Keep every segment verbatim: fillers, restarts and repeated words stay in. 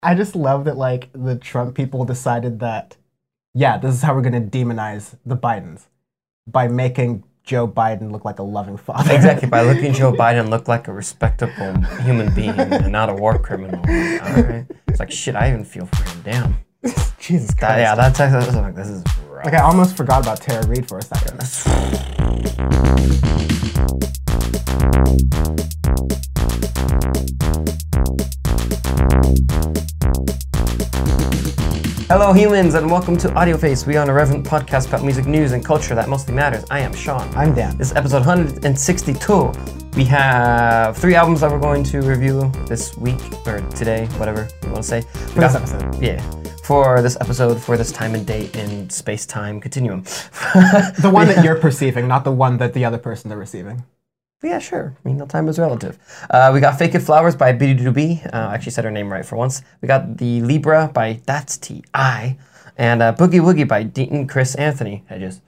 I just love that like the Trump people decided that, yeah, this is how we're gonna demonize the Bidens by making Joe Biden look like a loving father. Exactly, by looking Joe Biden look like a respectable human being and not a war criminal. All right, it's like shit. I even feel for him. Damn. Jesus Christ. That, yeah, that's actually like this is rough. Like I almost forgot about Tara Reid for a second. Hello humans and welcome to Audio Face. We are an irreverent podcast about music news and culture that mostly matters. I am Sean. I'm Dan. This is episode one hundred sixty-two. We have three albums that we're going to review this week, or today, whatever you want to say. For this episode. Yeah. For this episode, for this time and date in space-time continuum. The one that you're perceiving, not the one that the other person is receiving. Yeah, sure. I mean, no time is relative. Uh, we got Fake It Flowers by B D B. Uh, I actually said her name right for once. We got The Libra by That's T I. And uh, Boogie Woogie by Deaton Chris Anthony Hedges.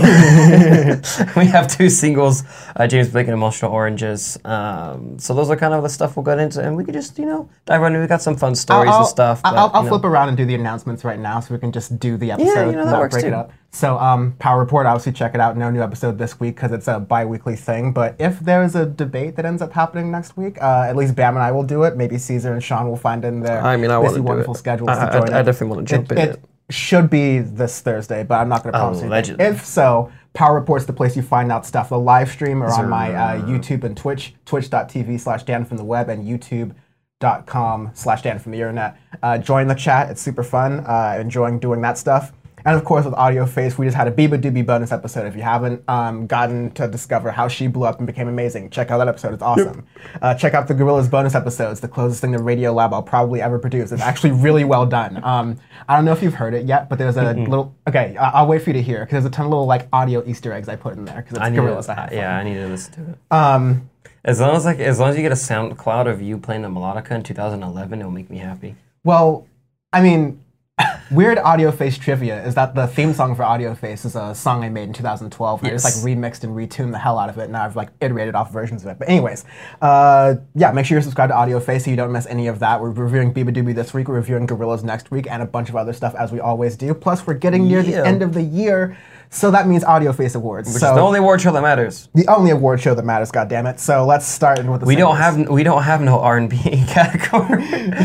We have two singles, uh, James Blake and Emotional Oranges. Um, so those are kind of the stuff we'll get into. And we could just, you know, dive right in. We got some fun stories I'll, and stuff. I'll, but, I'll, I'll you flip know. around and do the announcements right now so we can just do the episode Yeah, you know, that not works break too. it up. So um, Power Report, obviously check it out. No new episode this week because it's a bi-weekly thing. But if there's a debate that ends up happening next week, uh, at least Bam and I will do it. Maybe Caesar and Sean will find in their I mean, I want busy, to do wonderful it. schedules I, to join I, I it. definitely want to jump it, in it it. should be this Thursday, but I'm not going to promise anything. Allegedly. If so, Power Report's the place you find out stuff. The live stream are Is on there, my uh, uh, YouTube and Twitch, twitch.tv slash Dan from the web and youtube.com slash Dan from the internet. Uh, join the chat. It's super fun. Uh, enjoying doing that stuff. And of course, with Audio Face, we just had a Biba Doobie bonus episode. If you haven't um, gotten to discover how she blew up and became amazing, check out that episode. It's awesome. Yep. Uh, check out the Gorillaz bonus episodes, the closest thing to Radio Lab I'll probably ever produce. It's actually really well done. Um, I don't know if you've heard it yet, but there's a mm-hmm. little. Okay, I- I'll wait for you to hear because there's a ton of little like audio Easter eggs I put in there because it's I need Gorillaz. to, I have yeah, I need to listen to it. Um, As long as like as long as you get a SoundCloud of you playing the melodica in two thousand eleven, it'll make me happy. well, I mean. Weird Audio Face trivia is that the theme song for Audio Face is a song I made in two thousand twelve. And Yes. I just like remixed and retuned the hell out of it. Now I've like iterated off versions of it. But anyways, uh, yeah, make sure you're subscribed to Audio Face so you don't miss any of that. We're reviewing Biba Doobie this week. We're reviewing Gorillaz next week and a bunch of other stuff as we always do. Plus, we're getting near Yeah. the end of the year. So that means Audio Face Awards. Which so is the only award show that matters. the only award show that matters, goddammit. So let's start with the We don't singles. have we don't have no R and B category.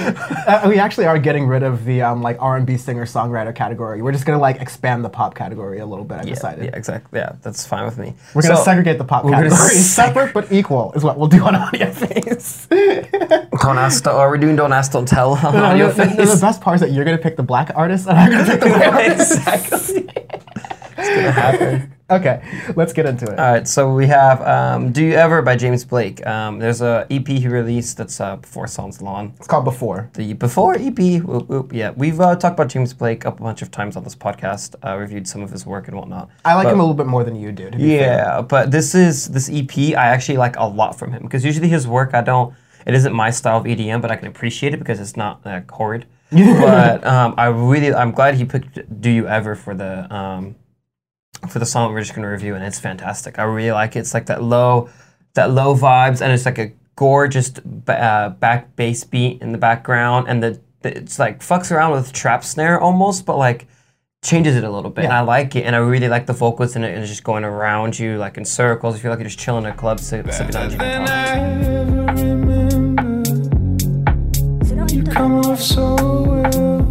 Uh, we actually are getting rid of the um, like R and B singer-songwriter category. We're just gonna like expand the pop category a little bit. I yeah, decided. yeah, exactly. Yeah, that's fine with me. We're gonna So, segregate the pop we're gonna category. seg- Separate but equal is what we'll do on Audio Face. Don't ask, are we doing Don't Ask, Don't Tell on No, Audio no, no, no, Face? the best part is that you're gonna pick the black artist and I'm gonna pick the white artist. Exactly. It's gonna happen. Okay, let's get into it. All right, so we have um, "Do You Ever" by James Blake. Um, there's a E P he released that's uh, four songs long. It's called Before. The Before E P, whoop, whoop, yeah. We've uh, talked about James Blake a bunch of times on this podcast, uh, reviewed some of his work and whatnot. I like But- him a little bit more than you do. To be fair. Yeah, but this is this E P I actually like a lot from him because usually his work I don't. It isn't my style of E D M, but I can appreciate it because it's not like horrid. But um, I really, I'm glad he picked "Do You Ever" for the um, for the song we're just gonna review, and it's fantastic. I really like it. It's like that low, that low vibes, and it's like a gorgeous ba- uh, back bass beat in the background, and the, the it's like fucks around with trap snare almost, but like changes it a little bit, and Yeah. I like it, and I really like the vocals in it, and it's just going around you like in circles. You feel like you're just chilling in a club, sip, sipping on gin and tonic. You come off so well,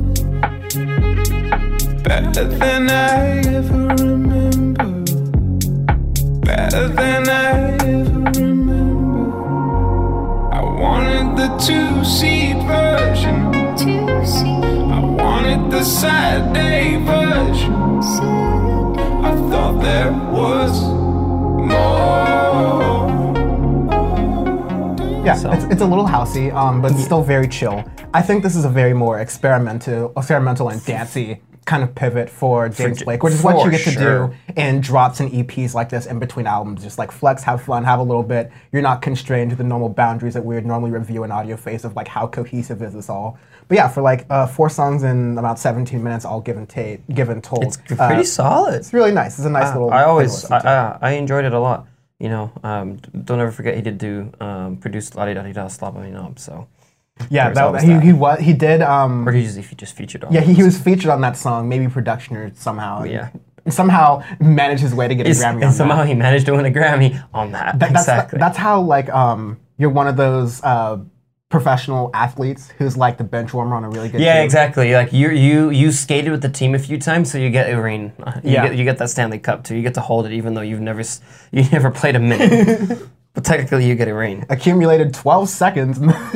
better than I ever remember, better than I ever remember. I wanted the two-seat version, I wanted the sad day version. I thought there was more. Yeah, So- it's, it's a little housey, um, but it's still very chill. I think this is a very more experimental, experimental and dancey kind of pivot for James J- Blake, which is what for you get to sure. do in drops and E Ps like this in between albums. Just like flex, have fun, have a little bit. You're not constrained to the normal boundaries that we would normally review in Audio Face of like how cohesive is this all. But yeah, for like uh, four songs in about seventeen minutes, all given ta- given told. It's pretty uh, solid. It's really nice. It's a nice Uh, little. I thing to always, listen I, to. I, I enjoyed it a lot. You know, um, d- don't ever forget he did do um, produce La Di Da Di Da Slap Me Knob. So Yeah, There's that, always he, that. he was he did. Um, Or he just, if he just featured on yeah, it. he, he was featured on that song, maybe production or somehow. Yeah. And somehow managed his way to get a He's- Grammy and on somehow that. he managed to win a Grammy on that. That- that's exactly. that's how like um you're one of those uh, professional athletes who's like the bench warmer on a really good yeah, team. exactly. Like you, you, you skated with the team a few times, so you get a ring. You Yeah. get, you get that Stanley Cup too. You get to hold it, even though you've never, s- you never played a minute. But technically, you get a ring. Accumulated twelve seconds.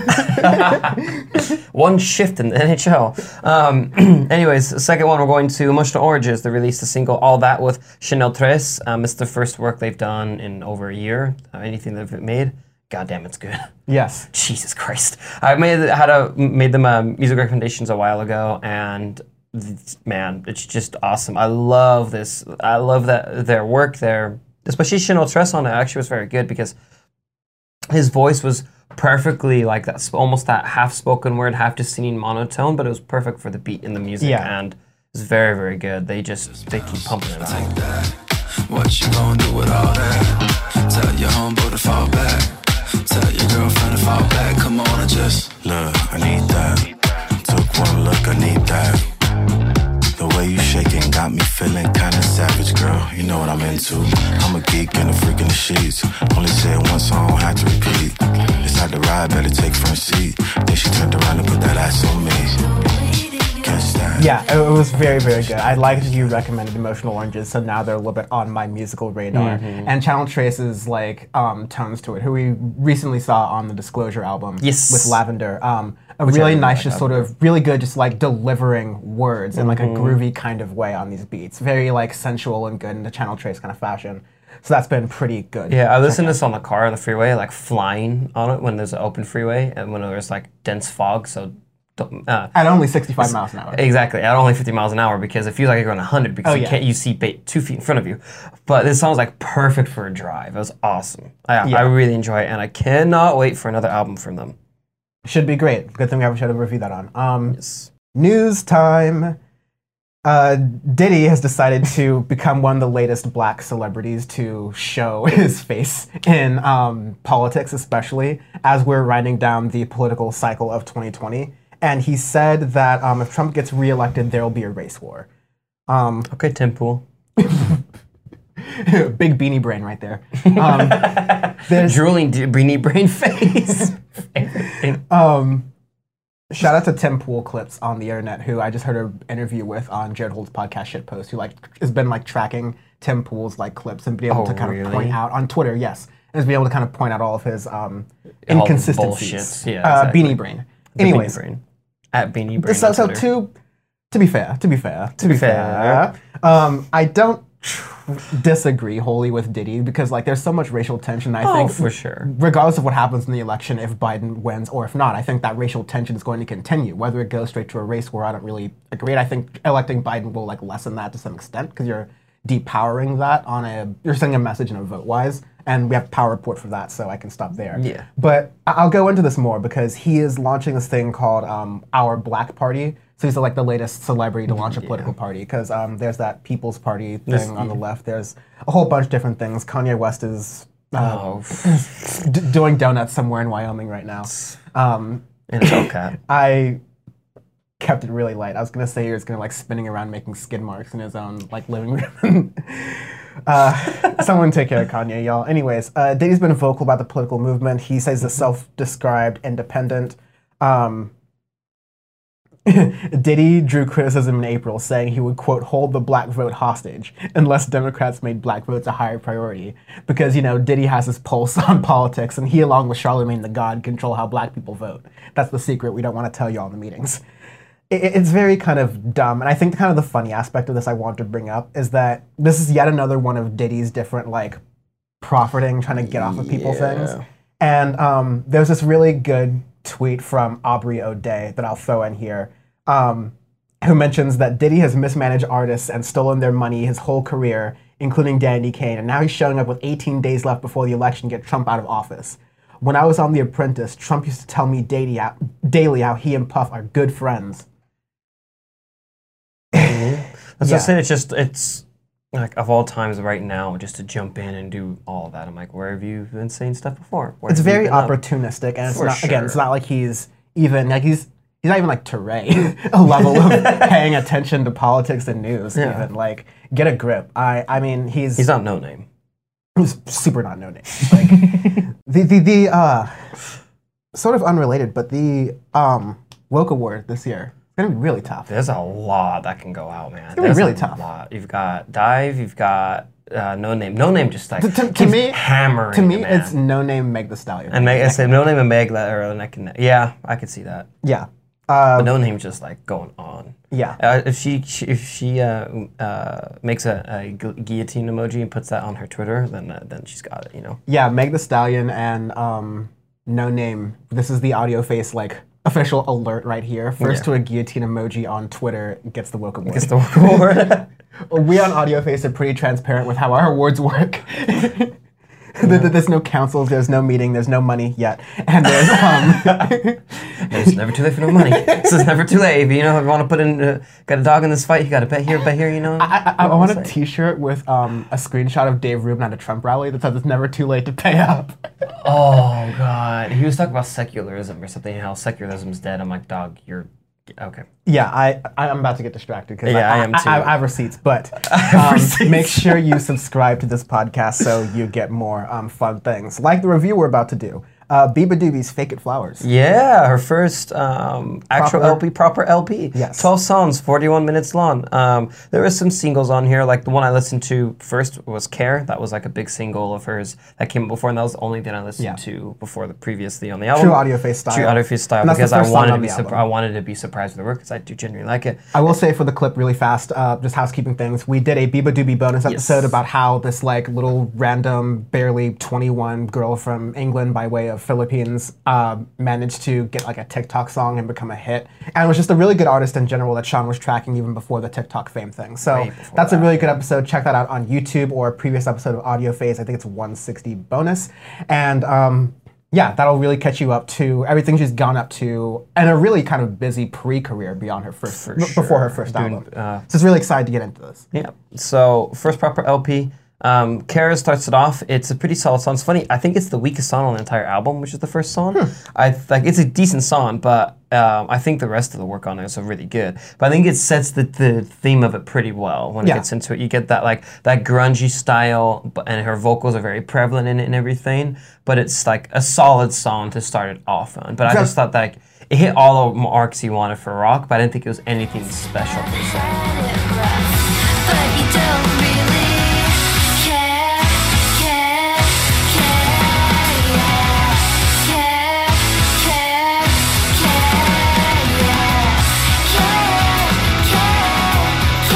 One shift in the N H L. Um, anyways, the second one we're going to Emotional Oranges. They released a single, All That, with Chanel Tres. Um, it's the first work they've done in over a year. Uh, anything they've made, goddamn, it's good. Yes. Jesus Christ. I made had a made them um, music recommendations a while ago, and th- man, it's just awesome. I love this. I love that their work there, especially Chanel Tres on it. Actually, was very good because his voice was perfectly like that, sp- almost that half spoken word, half just singing monotone, but it was perfect for the beat in the music, Yeah. and it's very, very good. They just they keep pumping it out. Take that. What you gonna do with all that? Tell your homeboy to fall back. Tell your girlfriend to fall back. Come on and just look. I need that. Took one look. I need that. The way you shaking got me feeling kinda savage, girl. You know what I'm into. I'm a geek and a freak in the sheets. Only say it once, so I don't have to repeat. Decide to ride, better take front seat. Then she turned around and put that ass on me. Catch that. Yeah, it, it was very, very good. I liked that you recommended Emotional Oranges, so now they're a little bit on my musical radar. Mm-hmm. And Channel Trace's like um, tones to it, who we recently saw on the Disclosure album Yes. with Lavender. Um, a I really really nice, like just sort of really good, just like delivering words in like a groovy kind of way on these beats. Very like sensual and good in the Channel Trace kind of fashion. So that's been pretty good. Yeah, I listened to this on the car on the freeway, like flying on it when there's an open freeway and when there's like dense fog. So, don't- uh, At only sixty-five miles an hour. exactly, at only fifty miles an hour because it feels like you're going one hundred because Oh, you yeah. can't you see ba- two feet in front of you. But this song's like perfect for a drive. It was awesome. I, Yeah. I really enjoy it, and I cannot wait for another album from them. Should be great. Good thing we have a show to review that on. Um, Yes. News time. Uh, Diddy has decided to become one of the latest black celebrities to show his face in um, politics, especially as we're winding down the political cycle of twenty twenty. And he said that um, if Trump gets reelected, there will be a race war. Um, Okay, Tim Pool. big beanie brain right there. Um, there's, Drooling d- beanie brain face. Everything. Um, shout out to Tim Pool Clips on the internet, who I just heard an interview with on Jared Holt's podcast Shitpost, who like has been like tracking Tim Pool's like clips and be able Oh, to kind of really? point out on Twitter, yes, and has been able to kind of point out all of his um, All his inconsistencies. bullshits. Yeah, uh, exactly. Beanie Brain. The Anyways, Beanie Brain. At Beanie Brain. so on so Twitter. to to be fair, to be fair, to be fair. fair, um, I don't tr- disagree wholly with Diddy because like there's so much racial tension. I Oh, think for sure. regardless of what happens in the election, if Biden wins or if not, I think that racial tension is going to continue. Whether it goes straight to a race war, I don't really agree. I think electing Biden will like lessen that to some extent because you're depowering that on a you're sending a message in a vote wise, and we have power report for that, so I can stop there. Yeah. But I- I'll go into this more because he is launching this thing called um, Our Black Party. So he's like the latest celebrity to launch a political party because um, there's that People's Party thing This- on the left. There's a whole bunch of different things. Kanye West is uh, Oh, d- doing donuts somewhere in Wyoming right now. Um, and a Hellcat. I kept it really light. I was gonna say he was gonna like spinning around making skid marks in his own like living room. uh, someone take care of Kanye, y'all. Anyways, uh, Diddy's been vocal about the political movement. He says he's a self-described independent. Um, Diddy drew criticism in April, saying he would, quote, hold the black vote hostage unless Democrats made black votes a higher priority. Because, you know, Diddy has his pulse on politics, and he, along with Charlemagne the God, control how black people vote. That's the secret we don't want to tell you all in the meetings. It, it's very kind of dumb, and I think kind of the funny aspect of this I want to bring up is that this is yet another one of Diddy's different, like, profiting, trying to get off of people things. And um, there's this really good tweet from Aubrey O'Day that I'll throw in here, um, who mentions that Diddy has mismanaged artists and stolen their money his whole career, including Danny Kaine, and now he's showing up with eighteen days left before the election to get Trump out of office. When I was on The Apprentice, Trump used to tell me daily how, daily how he and Puff are good friends. That's Yeah. what I'm saying. It's just, it's like of all times right now, just to jump in and do all of that. I'm like, where have you been saying stuff before? Where It's have you very been up? opportunistic, and it's For not again. It's sure. not like he's even like he's he's not even like Touré a level of paying attention to politics and news. Yeah. Even like get a grip. I I mean he's He's not no name. He's super not no name. Like the the the uh, sort of unrelated, but the um, Woke Award this year is gonna be really tough. There's a lot that can go out, man. gonna be There's really a tough. lot. You've got Dive. You've got uh, No Name. No Name just like To, to, to keeps me, hammering. to me, it, man. it's No Name Meg the Stallion. and Meg, I said No Name and Meg that are neck and neck. Yeah, I could see that. yeah, uh, But No Name just like going on. yeah. Uh, if she, she if she uh, uh, makes a, a gu- guillotine emoji and puts that on her Twitter, then uh, then she's got it. You know. Yeah, Meg the Stallion and um, No Name. This is the audio face like official alert right here. First Yeah. to a guillotine emoji on Twitter gets the Woke Award. Gets the Woke Award. We on Audio Face are pretty transparent with how our awards work. There- There's no councils, there's no meeting, there's no money yet, and there's um. It's never too late for no money. This is never too late. If you know, if you want to put in, uh, got a dog in this fight, you got to bet here, bet here. You know. I, I, I want a It's like- T-shirt with um, a screenshot of Dave Rubin at a Trump rally that says it's never too late to pay up. Oh God, he was talking about secularism or something. How secularism's dead. I'm like, dog, you're okay. Yeah, I I'm about to get distracted because Yeah, I, I am I, too. I, I have receipts, but have um, receipts. make sure you subscribe to this podcast so you get more um, fun things like the review we're about to do. Uh, Biba Doobie's Fake It Flowers. Yeah, her first um, actual Proper- L P, proper L P. Yes. twelve songs, forty-one minutes long. Um, there was some singles on here. Like the one I listened to first was Care. That was like a big single of hers that came out before, and that was the only thing I listened Yeah. to before the previously on the album. True Audio Face style. True Audio Face style, And that's the because I first song wanted to on be the surpri- album. I wanted to be surprised with the work because I do genuinely like it. I will say for the clip really fast, uh, just housekeeping things. We did a Biba Doobie bonus episode Yes. about how this like little random, barely twenty-one girl from England by way of Philippines uh, managed to get like a TikTok song and become a hit, and was just a really good artist in general that Sean was tracking even before the TikTok fame thing. So Way before that's a that. really good episode. Check that out on YouTube or a previous episode of Audio Phase. I think it's one sixty bonus, and. Um, Yeah, that'll really catch you up to everything she's gone up to, and a really kind of busy pre-career beyond her first, For b- before her sure. first Doing, album. uh, So it's really excited to get into this. Yeah. So first proper L P. Um, Kara starts it off. It's a pretty solid song. It's funny. I think it's the weakest song on the entire album, which is the first song. I like it's a decent song, but um, I think the rest of the work on it is really good. But I think it sets the, the theme of it pretty well when Yeah. it gets into it. You get that like that grungy style, but and her vocals are very prevalent in it and everything. But it's like a solid song to start it off on. But I So- just thought that like, it hit all the marks you wanted for rock, but I didn't think it was anything special per se. But you don't really care, care, care, yeah. Care, care, care, yeah. Care, care,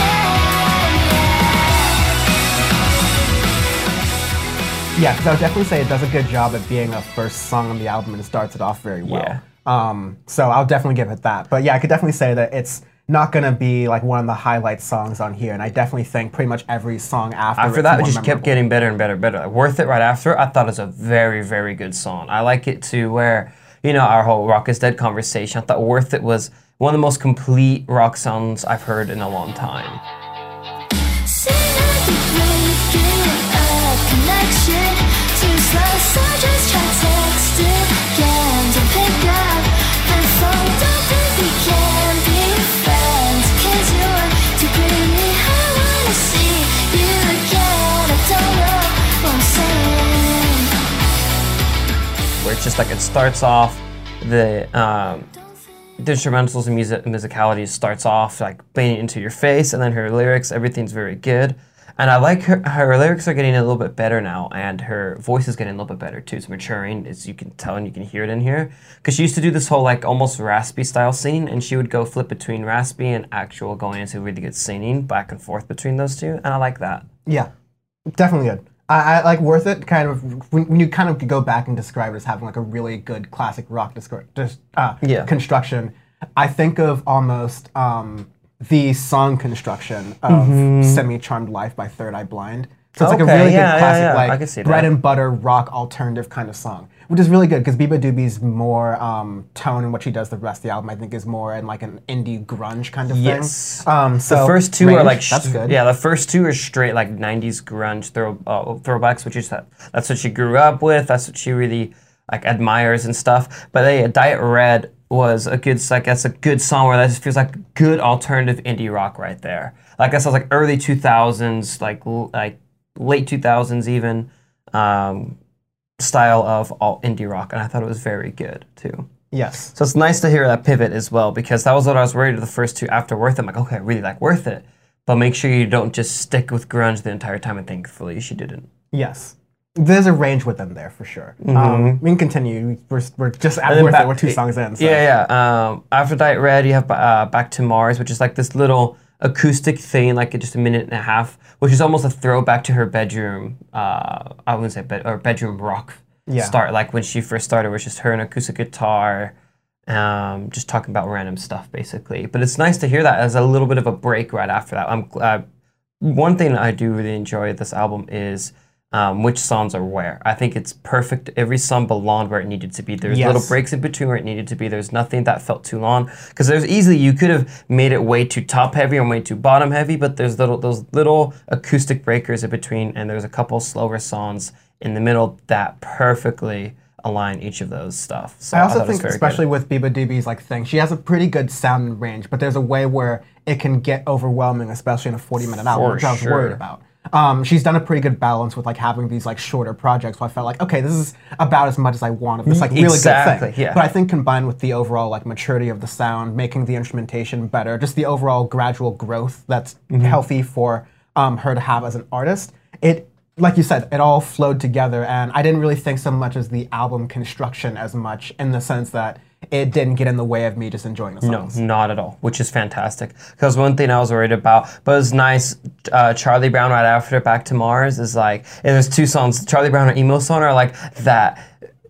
care, yeah. Yeah, because I would definitely say it does a good job at being a first song on the album and starts it off very well. Yeah. Um, so I'll definitely give it that. But yeah, I could definitely say that it's not going to be like one of the highlight songs on here. And I definitely think pretty much every song after After it's that, it more just kept memorable. getting better and better and better. Like, Worth It right after, I thought it was a very, very good song. I like it to where, you know, our whole Rock is Dead conversation, I thought Worth It was one of the most complete rock songs I've heard in a long time. Say that you're breaking a connection. Too slow, so just try text again. Don't pick up the phone. Don't think we can be friends. 'Cause you're too pretty. I wanna see you again. I don't know what I'm saying. Where it's just like it starts off, the um, the instrumentals and music musicality starts off like playing it into your face, and then her lyrics, everything's very good. And I like her, her lyrics are getting a little bit better now, and her voice is getting a little bit better too. It's maturing, as you can tell and you can hear it in here. Because she used to do this whole like almost raspy style singing, and she would go flip between raspy and actual going into really good singing, back and forth between those two, and I like that. Yeah, definitely good. I, I like Worth It kind of, when, when you kind of go back and describe it as having like a really good classic rock discri- just, uh, Yeah. construction, I think of almost um, the song construction of Mm-hmm. Semi-Charmed Life by Third Eye Blind. So it's like a Okay, really yeah, good yeah, classic, yeah, I like can see bread that. and butter rock alternative kind of song, which is really good because Biba Doobie's more um, tone and what she does the rest of the album I think is more in like an indie grunge kind of Yes. thing. Um, so The first two are Range, like that's sh- good. Yeah, the first two are straight like nineties grunge throw uh, throwbacks, which is that that's what she grew up with. That's what she really like admires and stuff. But they Diet Red was a good, like that's a good song where that just feels like good alternative indie rock right there. Like I said, like early two thousands, like like late two thousands even, um, style of all indie rock, and I thought it was very good too. Yes. So it's nice to hear that pivot as well, because that was what I was worried of the first two after Worth It. I'm like, okay, I really like Worth It, but make sure you don't just stick with grunge the entire time, and thankfully she didn't. Yes. There's a range with them there for sure. Mm-hmm. Um, we can continue. We're, we're just at then Worth back- It. We're two songs in. So. Yeah, yeah. Um, after Diet Red, you have uh, Back to Mars, which is like this little acoustic thing, like just a minute and a half, which is almost a throwback to her bedroom. Uh, I wouldn't say bed or bedroom rock Yeah. start, like when she first started, was just her and acoustic guitar, um, just talking about random stuff basically. But it's nice to hear that as a little bit of a break right after that. I'm uh, one thing that I do really enjoy this album is. Um, which songs are where. I think it's perfect. Every song belonged where it needed to be. There's Yes. little breaks in between where it needed to be. There's nothing that felt too long. Because there's easily, you could have made it way too top heavy or way too bottom heavy, but there's little those little acoustic breakers in between, and there's a couple slower songs in the middle that perfectly align each of those stuff. So I also thought it was think, very especially good. with Biba Doobie's like thing, she has a pretty good sound and range, but there's a way where it can get overwhelming, especially in a forty minute album, For which I was sure. worried about. Um, she's done a pretty good balance with like having these like shorter projects. So I felt like, okay, this is about as much as I want of this like really Exactly, good thing. yeah. But I think combined with the overall like maturity of the sound, making the instrumentation better, just the overall gradual growth that's Mm-hmm. healthy for um, her to have as an artist, it. Like you said, it all flowed together, and I didn't really think so much as the album construction as much in the sense that it didn't get in the way of me just enjoying the No, songs. not at all, which is fantastic. Because one thing I was worried about, but it was nice, uh, Charlie Brown right after Back to Mars is like, and there's two songs, Charlie Brown and Emo Song are like that,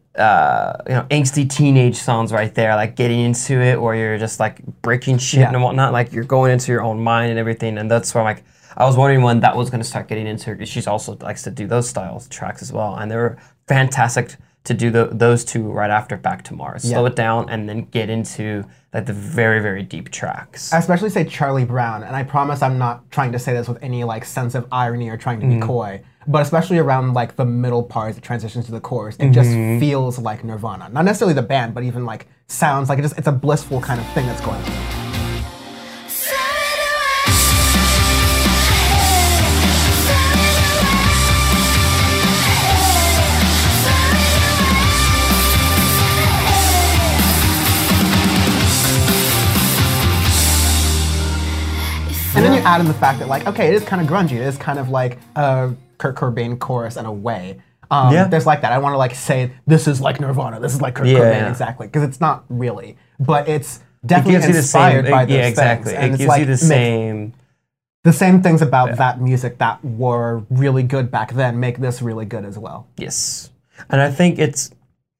uh, you know, angsty teenage songs right there, like getting into it, or you're just like breaking shit Yeah. and whatnot, like you're going into your own mind and everything, and that's where I'm like, I was wondering when that was going to start getting into her, because she's also likes to do those styles tracks as well, and they were fantastic to do the, those two right after Back to Mars. Slow Yeah. it down and then get into like the very, very deep tracks. I especially say Charlie Brown, and I promise I'm not trying to say this with any like sense of irony or trying to be coy, but especially around like the middle part as it transitions to the chorus, it just feels like Nirvana. Not necessarily the band, but even like sounds like it just it's a blissful kind of thing that's going on. And then you add in the fact that, like, okay, it is kind of grungy. It is kind of like a Kurt Cobain chorus in a way. Um, Yeah. There's like that. I want to like say this is like Nirvana. This is like Kurt Yeah, Cobain yeah. exactly, because it's not really, but it's It definitely gives you the inspired same, by it- those yeah, exactly. things. And It it's gives like you the makes same. the same things about that music that were really good back then make this really good as well. Yes, and I think it's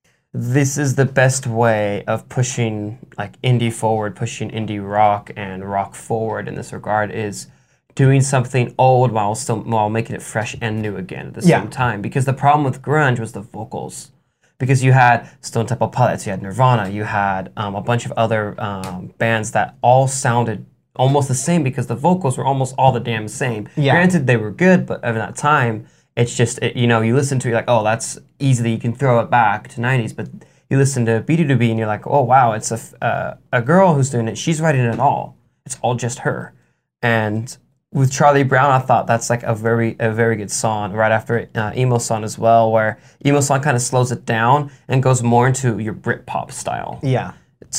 this is the best way of pushing like indie forward, pushing indie rock and rock forward in this regard is doing something old while still while making it fresh and new again at the Yeah. same time. Because the problem with grunge was the vocals. Because you had Stone Temple Pilots, you had Nirvana, you had um, a bunch of other um, bands that all sounded almost the same because the vocals were almost all the damn same. Yeah. Granted, they were good, but at that time, it's just, it, you know, you listen to it, you're like, oh, that's easily, you can throw it back to nineties, but you listen to B two B and you're like, oh, wow, it's a, f- uh, a girl who's doing it. She's writing it all. It's all just her. And with Charlie Brown, I thought that's like a very a very good song. Right after it, uh, Emo Song as well, where Emo Song kind of slows it down and goes more into your Britpop style. Yeah.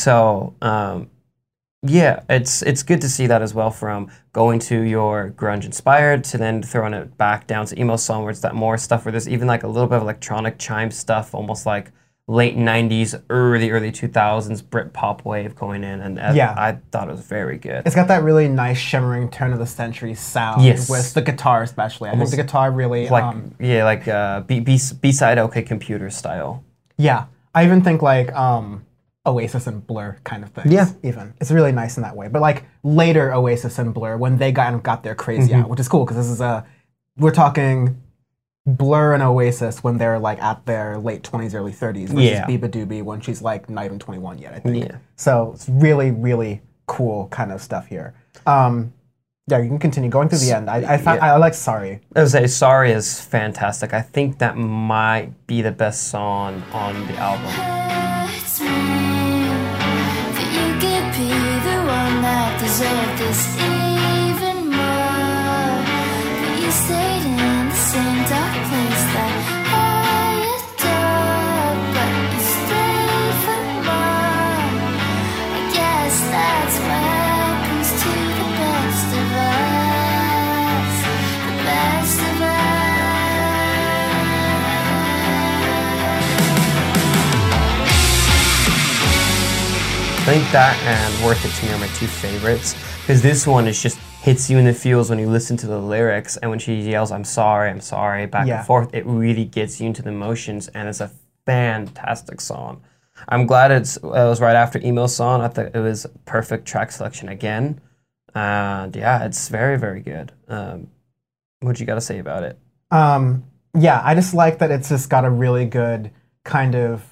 So um, yeah, it's it's good to see that as well, from going to your grunge inspired to then throwing it back down to Emo Song, where it's that more stuff where there's even like a little bit of electronic chime stuff, almost like late nineties, early early two thousands Britpop wave going in, and uh, Yeah. I thought it was very good. It's got that really nice shimmering turn of the century sound Yes. with the guitar especially. I think the guitar really Like um, yeah, like uh, B B B-side OK Computer style. yeah. I even think like um, Oasis and Blur kind of things. Yeah. Even. It's really nice in that way. But like later Oasis and Blur, when they kind of got their crazy Mm-hmm. out, which is cool because this is a, we're talking Blur and Oasis when they're like at their late twenties, early thirties versus Yeah. Biba Doobie when she's like not even twenty-one yet, I think. Yeah. So it's really, really cool kind of stuff here. Um, yeah, you can continue going through the end. I, I found Yeah. I like Sorry. I would say Sorry is fantastic. I think that might be the best song on the album. Hurts me deserve this even more. But you stayed in the same dark place that I adore. But you stayed for more. I guess that's what happens to the best of us. The best of us. I think that and Worth It to Me are my two favorites because this one is just hits you in the feels when you listen to the lyrics, and when she yells "I'm sorry, I'm sorry" back Yeah. and forth, it really gets you into the emotions, and it's a fantastic song. I'm glad it's it was right after Emo Song. I thought it was perfect track selection again, and yeah, it's very very good. Um, what you got to say about it? Um, yeah, I just like that it's just got a really good kind of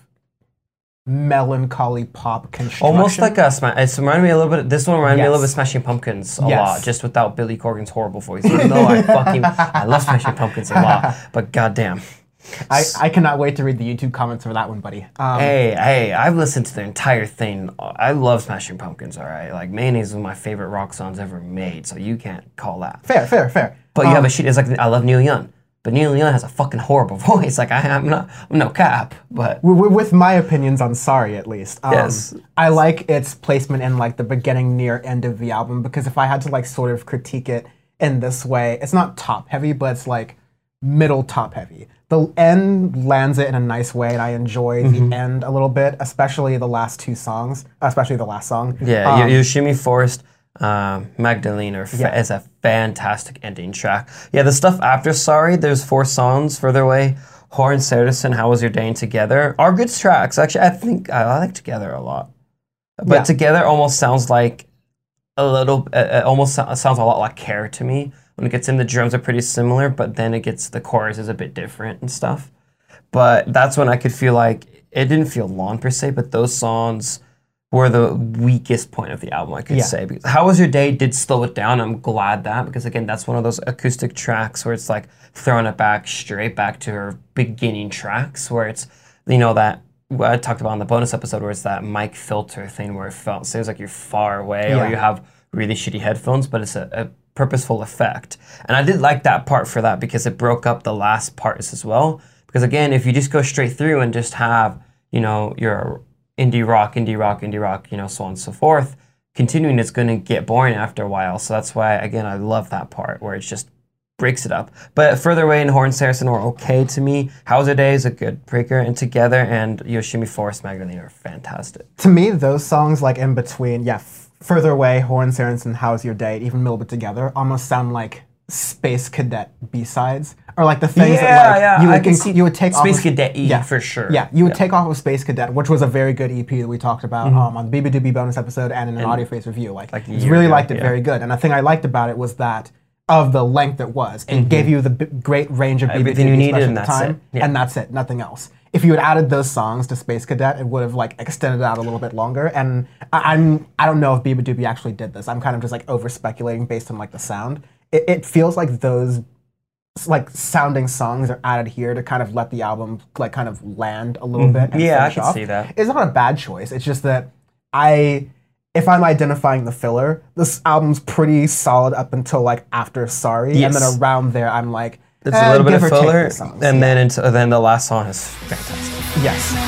melancholy pop construction. Almost like a sma- it's reminded me a little bit. This one reminded me a little bit of Yes. Smashing Pumpkins a Yes. lot, just without Billy Corgan's horrible voice. Even though I fucking I love Smashing Pumpkins a lot, but goddamn. I, I cannot wait to read the YouTube comments for that one, buddy. Um, Hey, hey, I've listened to the entire thing. I love Smashing Pumpkins, all right? Like, Mayonnaise is one of my favorite rock songs ever made, so you can't call that. Fair, fair, fair. But you Um, have a shit, it's like, I love Neil Young, but Neil Young has a fucking horrible voice. Like, I, I'm not, I'm no cap, but w- w- with my opinions on Sorry, at least. Um, Yes. I like its placement in like the beginning, near end of the album, because if I had to like sort of critique it in this way, it's not top heavy, but it's like middle top heavy. The end lands it in a nice way, and I enjoy Mm-hmm. the end a little bit, especially the last two songs, especially the last song. yeah, Um, you Yoshimi Forest, um, Magdalene are fa- Yeah. is a fantastic ending track. Yeah, the stuff after Sorry, there's four songs further away. Horn, Citizen, How Was Your Day, and Together are good tracks. Actually, I think I, I like Together a lot. But Yeah. Together almost sounds like a little, uh, it almost so- sounds a lot like Care to me. When it gets in, the drums are pretty similar, but then it gets, the chorus is a bit different and stuff. But that's when I could feel like, it didn't feel long per se, but those songs were the weakest point of the album, I could Yeah. say. Because How Was Your Day did slow it down. I'm glad that, because again, that's one of those acoustic tracks where it's like throwing it back straight back to her beginning tracks, where it's, you know, that what I talked about in the bonus episode, where it's that mic filter thing where it felt seems like you're far away Yeah. or you have really shitty headphones, but it's a, a purposeful effect. And I did like that part for that because it broke up the last parts as well. Because again, if you just go straight through and just have, you know, your indie rock, indie rock, indie rock, you know, so on and so forth, continuing it's going to get boring after a while. So that's why, again, I love that part where it just breaks it up. But further away in Horn Saracen were okay to me. How's Your Day is a good breaker, and Together and Yoshimi Forest Magdalene are fantastic. To me, those songs like in between, yeah, f- Further Away, Horn Sarens, and How's Your Day, even Middle Bit Together, almost sound like Space Cadet B-sides. Or like the things Yeah, that like yeah, you I would can inc- see you would take Space off of, Cadet E for sure. Yeah, you would Yeah. take off of Space Cadet, which was a very good E P that we talked about um, on the B B Doobie bonus episode and in an audio face review. Like, like a just year really ago, liked it yeah. very good. And the thing I liked about it was that of the length it was, it gave you the b- great range of B B Everything you Doobie, needed, especially and at the that's time, it. Yeah. and that's it, nothing else. If you had added those songs to Space Cadet, it would have like extended out a little bit longer. And I, I'm I don't know if Biba Doobie actually did this. I'm kind of just like over speculating based on like the sound. It, it feels like those like sounding songs are added here to kind of let the album like kind of land a little bit. And Yeah, I finish can off. see that. It's not a bad choice. It's just that I, if I'm identifying the filler, this album's pretty solid up until like after Sorry, and Yes. then around there I'm like. It's eh, a little bit give of or take filler, these songs. and Yeah. then into, then the last song is fantastic.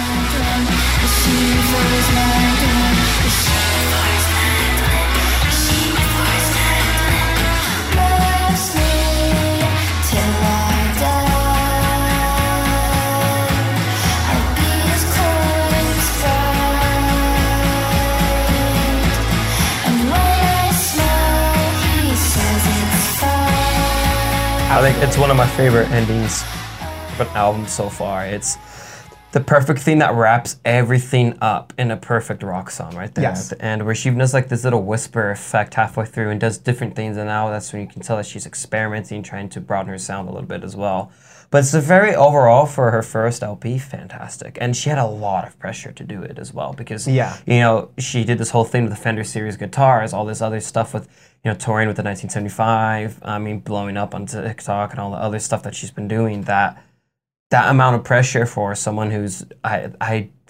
Yes. I think it's one of my favorite endings of an album so far. It's the perfect thing that wraps everything up in a perfect rock song right there Yes. at the end, where she even does like this little whisper effect halfway through and does different things, and now that's when you can tell that she's experimenting, trying to broaden her sound a little bit as well. But it's a very overall for her first L P, fantastic. And she had a lot of pressure to do it as well because, Yeah. you know, she did this whole thing with the Fender Series guitars, all this other stuff with, you know, touring with the nineteen seventy-five, I mean, blowing up on TikTok and all the other stuff that she's been doing, that that amount of pressure for someone who's, I, I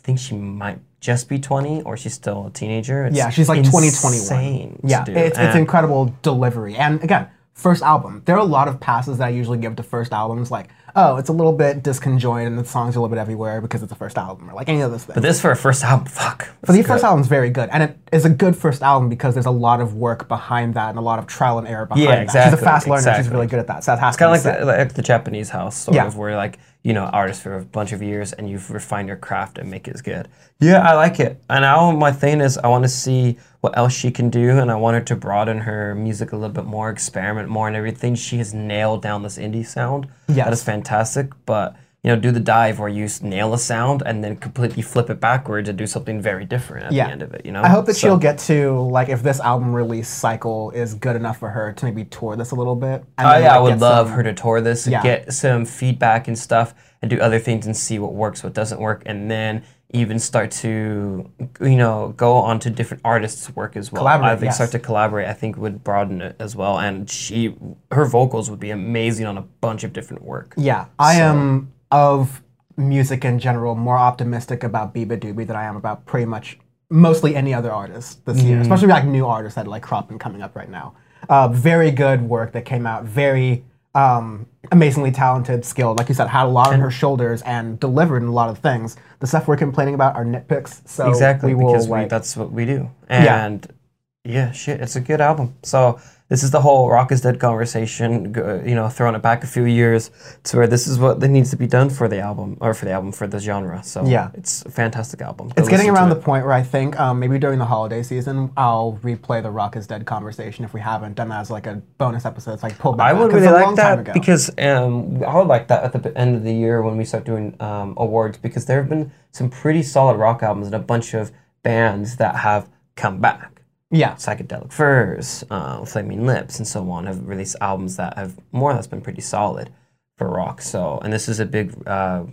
think she might just be twenty, or she's still a teenager. It's Yeah, she's like twenty, twenty-one. insane to Yeah, do. it's, it's And- incredible delivery. And again, first album. There are a lot of passes that I usually give to first albums, like, oh, it's a little bit disconjointed and the songs are a little bit everywhere because it's a first album, or like any of those things. But this for a first album, fuck. But the first album's very good, and it is a good first album because there's a lot of work behind that and a lot of trial and error behind Yeah, that. exactly, She's a fast learner. She's exactly. really good at that. So that has It's kind of to like be the, said. like the Japanese house, sort Yeah. of, where like, you know, artists for a bunch of years and you've refined your craft and make it good. Yeah, I like it. And now my thing is I want to see what else she can do, and I want her to broaden her music a little bit more, experiment more and everything. She has nailed down this indie sound. Yes. That is fantastic. But, you know, do the dive where you s- nail a sound and then completely flip it backwards and do something very different at Yeah. the end of it, you know? I hope that So- she'll get to, like, if this album release cycle is good enough for her to maybe tour this a little bit. And Oh then, yeah, like, I would get love some- her to tour this, Yeah. get some feedback and stuff, and do other things and see what works, what doesn't work, and then even start to, you know, go on to different artists' work as well. Collaborate, I think yes. start to collaborate. I think would broaden it as well, and she, her vocals would be amazing on a bunch of different work. Yeah, I So- am of music in general more optimistic about Biba Doobie than I am about pretty much mostly any other artist this year, especially like new artists that are like cropping coming up right now. Uh, very good work that came out, very um, amazingly talented, skilled. Like you said, had a lot on her shoulders and delivered in a lot of things. The stuff we're complaining about are nitpicks, so Exactly, we will because we, like that's what we do. Yeah. And yeah. shit, it's a good album. So this is the whole Rock is Dead conversation, go- you know, throwing it back a few years to where this is what that needs to be done for the album, or for the album, for the genre. So Yeah. it's a fantastic album. Go It's getting listen to around the it. point where I think um, maybe during the holiday season I'll replay the Rock is Dead conversation if we haven't done that as like a bonus episode. It's like pull back. I would 'cause really it's a like long time that ago. because um, I would like that at the b- end of the year when we start doing um, awards, because there have been some pretty solid rock albums and a bunch of bands that have come back. yeah, Psychedelic Furs, uh, Flaming Lips, and so on have released albums that have more or less been pretty solid for rock. So, and this is a big, uh,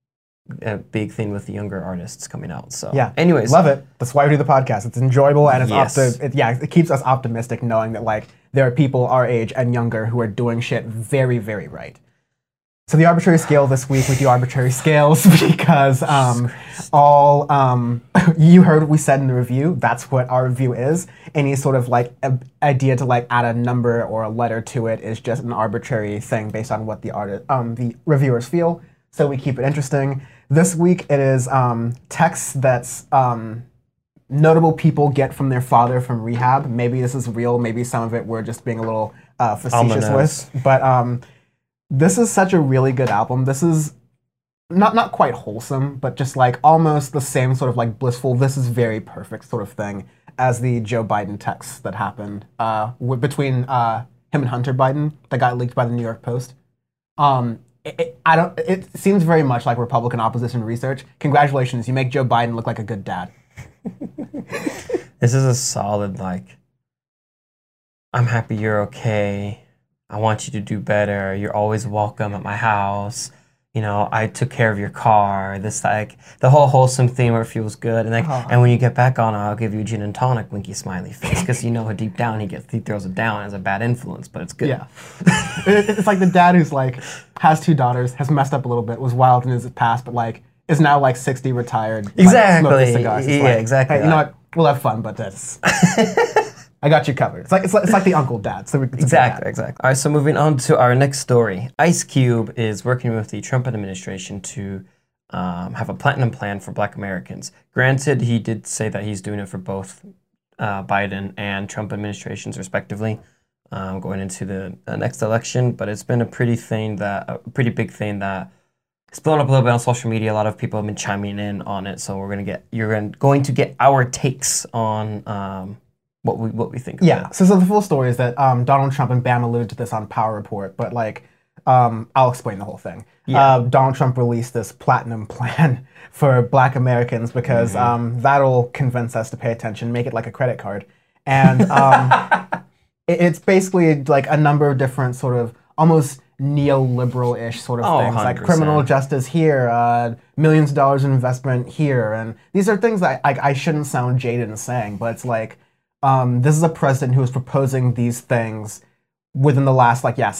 a big thing with the younger artists coming out. So, yeah. Anyways, love it. That's why we do the podcast. It's enjoyable and it's Yes. opti- it, yeah, it keeps us optimistic knowing that like there are people our age and younger who are doing shit very, very right. So the arbitrary scale this week, we do arbitrary scales because um, all, um, you heard what we said in the review, that's what our review is. Any sort of like a, idea to like add a number or a letter to it is just an arbitrary thing based on what the artist, um, the reviewers feel. So we keep it interesting. This week it is um, text that's um, notable people get from their father from rehab. Maybe this is real, maybe some of it we're just being a little uh, facetious Ominous. with. But um, this is such a really good album. This is not not quite wholesome, but just like almost the same sort of like blissful, this is very perfect sort of thing as the Joe Biden text that happened uh, w- between uh, him and Hunter Biden that got leaked by the New York Post. Um, it, it, I don't. It seems very much like Republican opposition research. Congratulations, you make Joe Biden look like a good dad. this is a solid, like, I'm happy you're okay. I want you to do better. You're always welcome at my house. You know, I took care of your car. This, like, the whole wholesome theme where it feels good. And like, Aw. and when you get back on, I'll give you gin and tonic, winky smiley face, because you know deep down he gets he throws it down as a bad influence, but it's good. Yeah, It- it's like the dad who's like has two daughters, has messed up a little bit, was wild in his past, but like is now like sixty, retired. like, Exactly. smoking cigars. It's Yeah, like, exactly Hey, you know that. what? We'll have fun, but that's. I got you covered. It's like it's like, it's like the uncle dad. So it's a good Exactly, dad. exactly. All right, so moving on to our next story. Ice Cube is working with the Trump administration to um, have a platinum plan for Black Americans. Granted, he did say that he's doing it for both uh, Biden and Trump administrations, respectively, um, going into the, the next election. But it's been a pretty thing that a pretty big thing that it's blown up a little bit on social media. A lot of people have been chiming in on it. So we're gonna get you're gonna, going to get our takes on. Um, What we what we think of Yeah. it. So, so the full story is that um, Donald Trump and Bam alluded to this on Power Report, but like um, I'll explain the whole thing. Yeah. Uh, Donald Trump released this platinum plan for Black Americans because Mm-hmm. um, that'll convince us to pay attention, make it like a credit card, and um, it, it's basically like a number of different sort of almost neoliberal-ish sort of Oh, things, like one hundred criminal percent. justice here, uh, millions of dollars in investment here, and these are things that I, I shouldn't sound jaded in saying, but it's like. Um, this is a president who is proposing these things within the last, like, yes,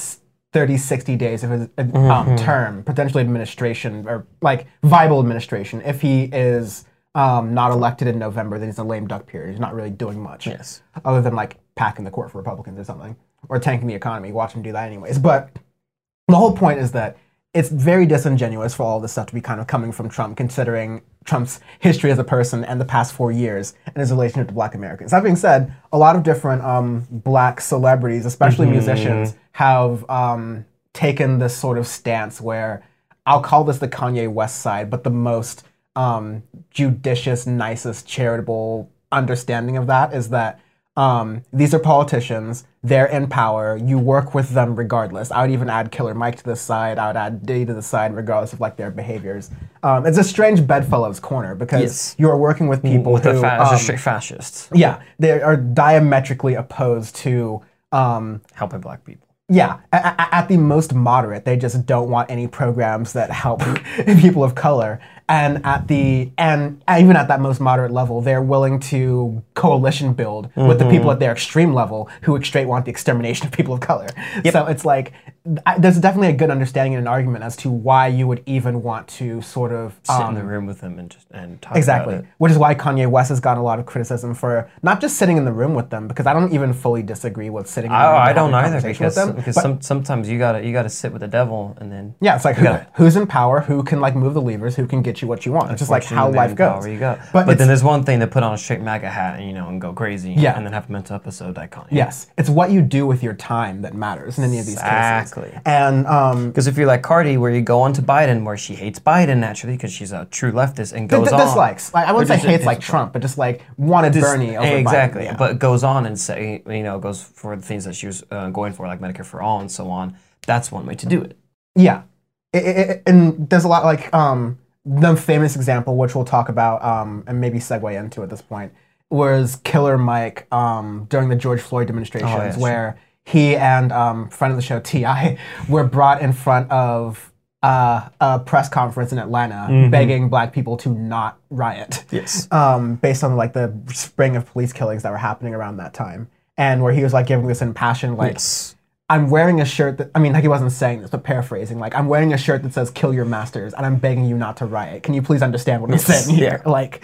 thirty, sixty days of his uh, um, Mm-hmm. term, potentially administration, or like viable administration, if he is um, not elected in November, then he's a lame duck period. He's not really doing much. Yes. Other than like packing the court for Republicans or something, or tanking the economy. Watch him do that anyways. But the whole point is that it's very disingenuous for all this stuff to be kind of coming from Trump, considering Trump's history as a person and the past four years and his relationship to Black Americans. That being said, a lot of different um, Black celebrities, especially musicians, have um, taken this sort of stance where I'll call this the Kanye West side, but the most um, judicious, nicest, charitable understanding of that is that um, these are politicians. They're in power. You work with them regardless. I would even add Killer Mike to this side. I would add Diddy to the side, regardless of like their behaviors. Um, it's a strange bedfellow's corner because Yes. you are working with people With who, the fa- um, just straight fascists yeah, they are diametrically opposed to. Um, helping black people. Yeah, a- a- at the most moderate, they just don't want any programs that help people of color. And at the and even at that most moderate level, they're willing to coalition build with the people at their extreme level who straight want the extermination of people of color. So it's like I, there's definitely a good understanding and an argument as to why you would even want to sort of Sit um, in the room with them and just and talk Exactly, about it. which is why Kanye West has gotten a lot of criticism for not just sitting in the room with them, because I don't even fully disagree with sitting in the room I, I and don't having a either conversation because with them. because but- some, sometimes you gotta you gotta sit with the devil and then Yeah, it's like who, gotta- who's in power, who can like move the levers, who can get you what you want. It's just like how Unfortunately, life then goes. power you go. But, But, it's, then there's one thing to put on a straight MAGA hat and you know and go crazy. Yeah. And then have a mental episode like Kanye. yes, it's what you do with your time that matters in any of these Exactly. cases. And um, Because if you're like Cardi, where you go on to Biden, where she hates Biden naturally because she's a true leftist and th- goes th- on. dislikes, like I wouldn't Or say just- hates like just- Trump, but just like wanted Dis- Bernie over Biden. exactly, Yeah. but goes on and say you know goes for the things that she was uh, going for, like Medicare for all and so on. That's one way to do it. Yeah, It- it- it- and there's a lot like um, the famous example, which we'll talk about um, and maybe segue into at this point, was Killer Mike um, during the George Floyd demonstrations, Oh, yeah, sure. where he and um, friend of the show T I were brought in front of uh, a press conference in Atlanta, begging Black people to not riot. Yes. Um, based on like the spring of police killings that were happening around that time, and where he was like giving this impassioned like. Yes. I'm wearing a shirt that, I mean, like he wasn't saying this, but paraphrasing, like, I'm wearing a shirt that says kill your masters, and I'm begging you not to riot. Can you please understand what I'm saying here? Like,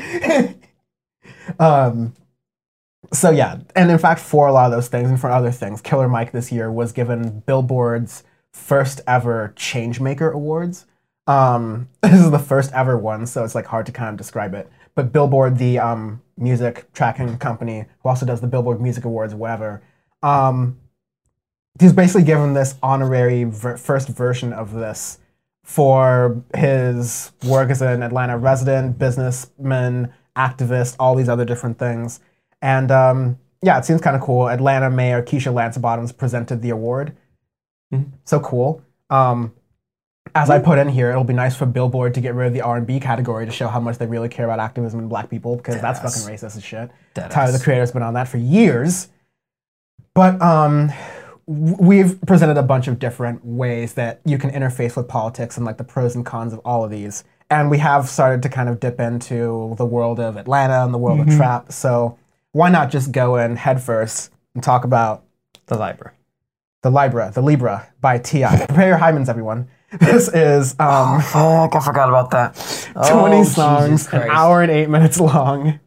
um, so yeah. And in fact, for a lot of those things and for other things, Killer Mike this year was given Billboard's first ever Changemaker Awards. Um, this is the first ever one, so it's like hard to kind of describe it. But Billboard, the um, music tracking company, who also does the Billboard Music Awards or whatever, um, he's basically given this honorary ver- first version of this for his work as an Atlanta resident, businessman, activist, all these other different things. And um, yeah, it seems kind of cool. Atlanta Mayor Keisha Lance Bottoms presented the award. Mhm. So cool. Um, as I put in here, it'll be nice for Billboard to get rid of the R and B category to show how much they really care about activism and Black people, because that's Deadass. fucking racist as shit. Deadass. Tyler, the creator's been on that for years. But um, w- we've presented a bunch of different ways that you can interface with politics and like the pros and cons of all of these. And we have started to kind of dip into the world of Atlanta and the world of trap. So why not just go in headfirst and talk about The library. the Libra, the Libra by T I Prepare your hymens, everyone. This is um, Fuck, I forgot about that. twenty Oh, songs, Jesus an Christ. hour and eight minutes long.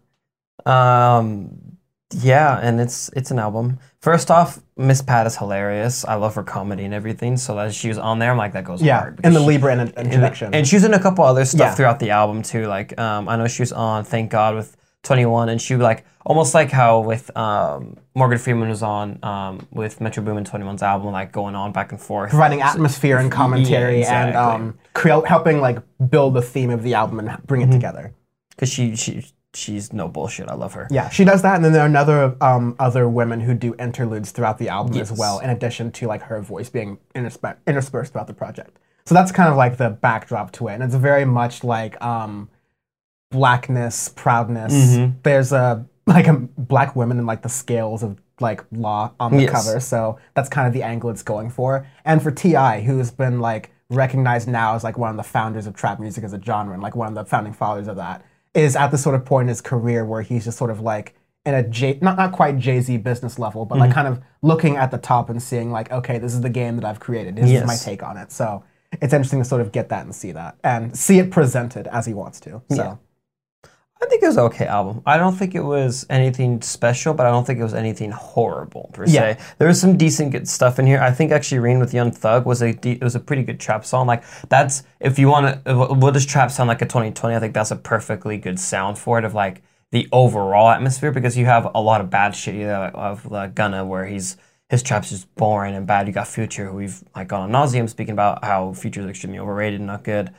Um, yeah, and it's it's an album. First off, Miss Pat is hilarious. I love her comedy and everything. So as she was on there, I'm like, that goes Yeah, hard. in because the she- Libra in- in the- introduction. and she was in a couple other stuff Yeah. throughout the album too. Like um, I know she was on Thank God with twenty-one, and she like almost like how with um, Morgan Freeman was on um, with Metro Boomin twenty-one's album, like going on back and forth. Providing atmosphere and commentary Yeah, and exactly. um, cre- helping like build the theme of the album and bring it together. Because she she she's no bullshit. I love her. Yeah, she does that, and then there are another um, other women who do interludes throughout the album as Yes. well, in addition to like her voice being interspe- interspersed throughout the project. So that's kind of like the backdrop to it, and it's very much like um, blackness, proudness. Mhm. There's a like a black women in like the scales of like law on the Yes. cover, so that's kind of the angle it's going for. And for T I, who's been like recognized now as like one of the founders of trap music as a genre and like one of the founding fathers of that, is at the sort of point in his career where he's just sort of like in a J, not not quite Jay-Z business level, but Mm-hmm. like kind of looking at the top and seeing like, okay, this is the game that I've created. This Yes. is my take on it. So it's interesting to sort of get that and see that and see it presented as he wants to. So. Yeah. I think it was an okay album. I don't think it was anything special, but I don't think it was anything horrible per Yeah. se. There was some decent good stuff in here. I think actually "Rain with Young Thug" was a de- it was a pretty good trap song. Like that's if you want to, what does trap sound like at twenty twenty? I think that's a perfectly good sound for it of like the overall atmosphere because you have a lot of bad shit. You know, of uh, Gunna where he's his trap's just boring and bad. You got Future who we've like gone on nauseum speaking about how Future is extremely overrated and not good.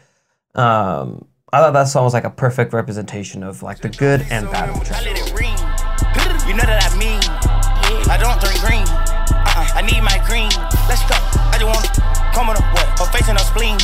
Um, I thought that song was like a perfect representation of like the good and bad of trap. I let it ring. You know that I mean. I don't drink green. Uh-uh. I need my green. Let's go. I just want to come on up what? Her face and her spleen.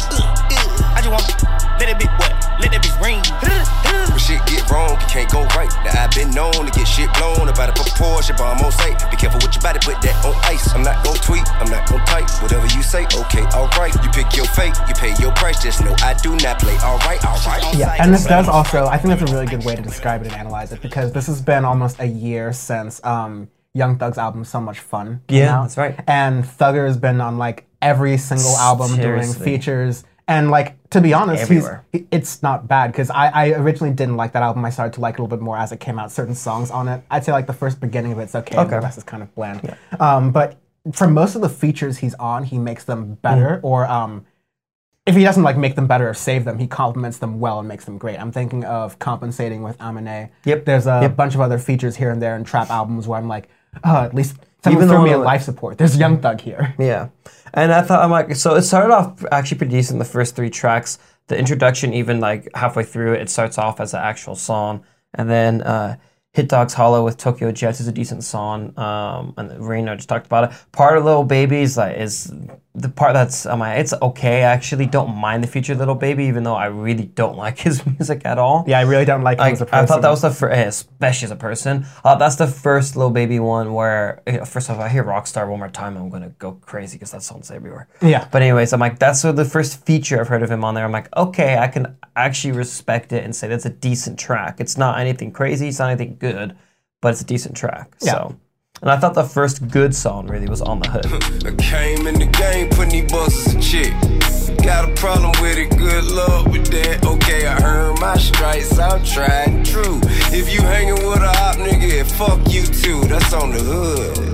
I just want to let it be what? Let it be ring. When shit get wrong, you can't go right. Now I've been known to get shit blown about a proportion, but I'm on sight. Be careful with your body, put that on ice. I'm not gon' tweet, I'm not gon' type. Whatever you say, okay, alright. You pick your fate, you pay your price. Just know I do not play. Alright, alright. Yeah, and this does also, I think that's a really good way to describe it and analyze it because this has been almost a year since um, Young Thug's album So Much Fun came Yeah, out. that's right. And Thugger has been on like every single album Seriously. doing features. And like, to be honest, he's, Everywhere. he- it's not bad because I, I originally didn't like that album. I started to like it a little bit more as it came out. Certain songs on it, I'd say like the first beginning of it's okay, and the Okay. rest is kind of bland. Um, but for most of the features he's on, he makes them better Mm. or um, if he doesn't like make them better or save them, he complements them well and makes them great. I'm thinking of Compensating with Amine. Yep. There's a Yep. bunch of other features here and there in trap albums where I'm like, oh, at least someone Even threw the me one a with- life support. There's Young Thug here. Yeah, and I thought I'm like, so it started off actually pretty decent. The first three tracks, the introduction, even like halfway through it, it starts off as an actual song, and then uh, Hit Dogs Hollow with Tokyo Jets is a decent song. Um, and the Rain, I just talked about it. Part of Little Baby is like is the part that's um, I- it's okay. I actually don't mind the feature Little Baby, even though I really don't like his music at all. Yeah, I really don't like him Like, as a person. I thought that was the first, especially as a person. Uh, that's the first Lil Baby one where, you know, first off, I hear Rockstar one more time, I'm gonna go crazy because that song's everywhere. Yeah. But anyways, I'm like, that's sort of the first feature I've heard of him on there. I'm like, okay, I can actually respect it and say that's a decent track. It's not anything crazy, it's not anything good, but it's a decent track. Yeah. So, and I thought the first good song really was On the Hood. I came in the game, putting these busters in check. Got a problem with it, good luck with that. Okay, I earned my stripes, I'm trying true. If you hanging with a op nigga, fuck you too. That's on the hood.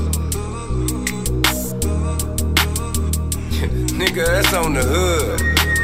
Nigga, that's on the hood.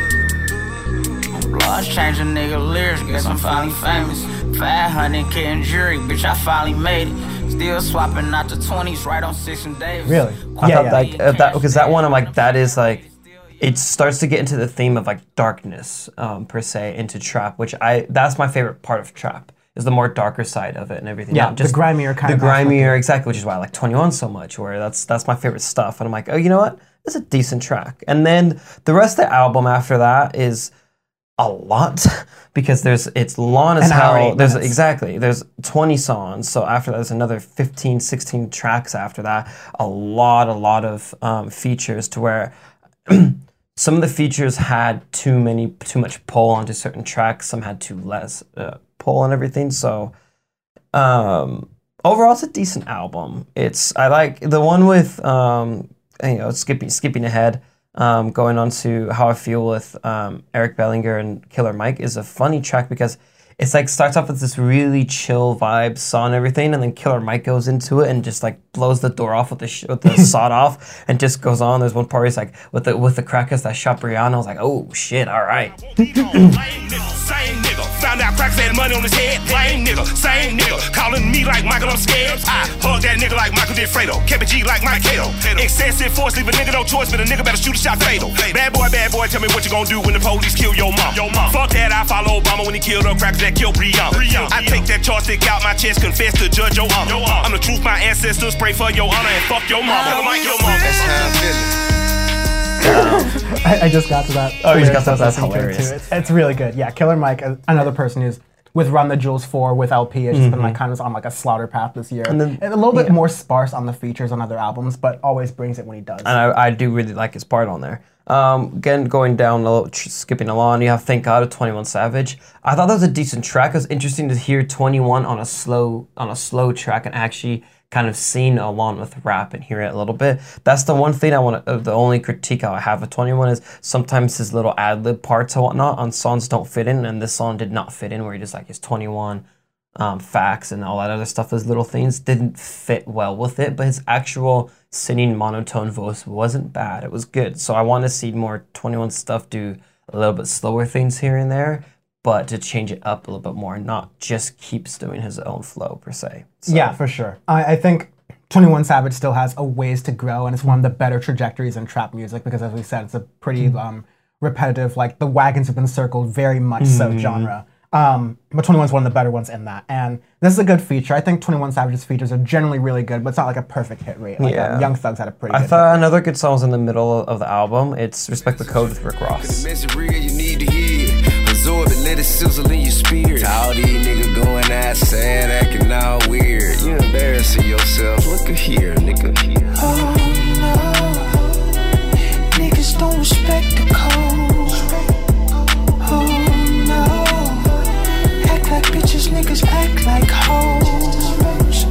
Laws changing nigga lyrics, guess I'm finally famous. five hundred K in jury, bitch, I finally made it. Still swapping out the twenties right on Six and Davis. Really? I Yeah, thought yeah. like uh, that because that one I'm like that is like it starts to get into the theme of like darkness um, per se into trap, which I that's my favorite part of trap is the more darker side of it and everything. Yeah, Not the grimier kind the of grimier exactly, which is why I like twenty-one so much. Where that's that's my favorite stuff, and I'm like, oh, you know what? It's a decent track. And then the rest of the album after that is a lot because there's it's long as An hour, hell. eight There's minutes. exactly there's twenty songs. So after that, there's another fifteen, sixteen tracks after that. A lot, a lot of um, features to where some of the features had too many, too much pull onto certain tracks. Some had too less uh, pull and everything. So um, overall, it's a decent album. It's I like the one with um, you know skipping skipping ahead. Um, going on to How I Feel with um, Eric Bellinger and Killer Mike is a funny track because it's like starts off with this really chill vibe song and everything, and then Killer Mike goes into it and just like blows the door off with the sh- with the sawed off and just goes on. There's one part where he's like with the with the crackers that shot Brianna. I was like, oh shit, all right. Same nigga, found out cracks had money on his head. Lame nigga, same nigga, calling me like Michael, I'm scared. I hug that nigga like Michael did Fredo, kept a G like Mike Cato. Excessive force, leave a nigga no choice, but a nigga better shoot a shot fatal. Bad boy, bad boy, tell me what you gonna do when the police kill your mom. Your mom. Fuck that, I follow Obama when he killed her crackers that killed Brianna. I take that charge stick out my chest, confess to Judge your honor. I'm the truth, my ancestors pray for your honor and fuck your mama. Killer Mike, your mama. That's how I'm feeling. I, I just got to that. Oh, you just got lyrics to that. I was That's listening to it, hilarious. too. It's, it's really good. Yeah, Killer Mike, uh, another person who's with Run the Jewels four, with L P, it's just been like kind of on like a slaughter path this year. And, then- a little bit yeah. more sparse on the features on other albums, but always brings it when he does. And I, I do really like his part on there. Um, again, going down, a little, tr- skipping along, you have Thank God of twenty-one Savage. I thought that was a decent track. It was interesting to hear twenty-one on a slow on a slow track and actually kind of sing along with rap and hear it a little bit. That's the one thing I want. Uh, the only critique I have of twenty-one is sometimes his little ad lib parts and whatnot on songs don't fit in, and this song did not fit in. Where he just like his twenty-one um, facts and all that other stuff. Those little things didn't fit well with it, but his actual singing monotone voice wasn't bad. It was good. So I want to see more twenty-one stuff, do a little bit slower things here and there, but to change it up a little bit more, not just keeps doing his own flow per se. So, Yeah, for sure. I, I think twenty-one Savage still has a ways to grow, and it's one of the better trajectories in trap music because, as we said, it's a pretty um, repetitive, like the wagons have been circled, very much so genre. Um, but twenty-one's one of the better ones in that. And this is a good feature. I think twenty-one Savage's features are generally really good, but it's not like a perfect hit rate. Like Yeah. um, Young Thug's had a pretty I good thought another good song was in the middle of the album. It's Respect the Code with Rick Ross. Message real, you need to hear. Absorb it, let it sizzle in your spirit. To all these niggas going out sad, acting all weird. You embarrassing yourself. Look at here, nigga. Oh no, niggas don't respect the code. Oh no, act like bitches, niggas act like hoes.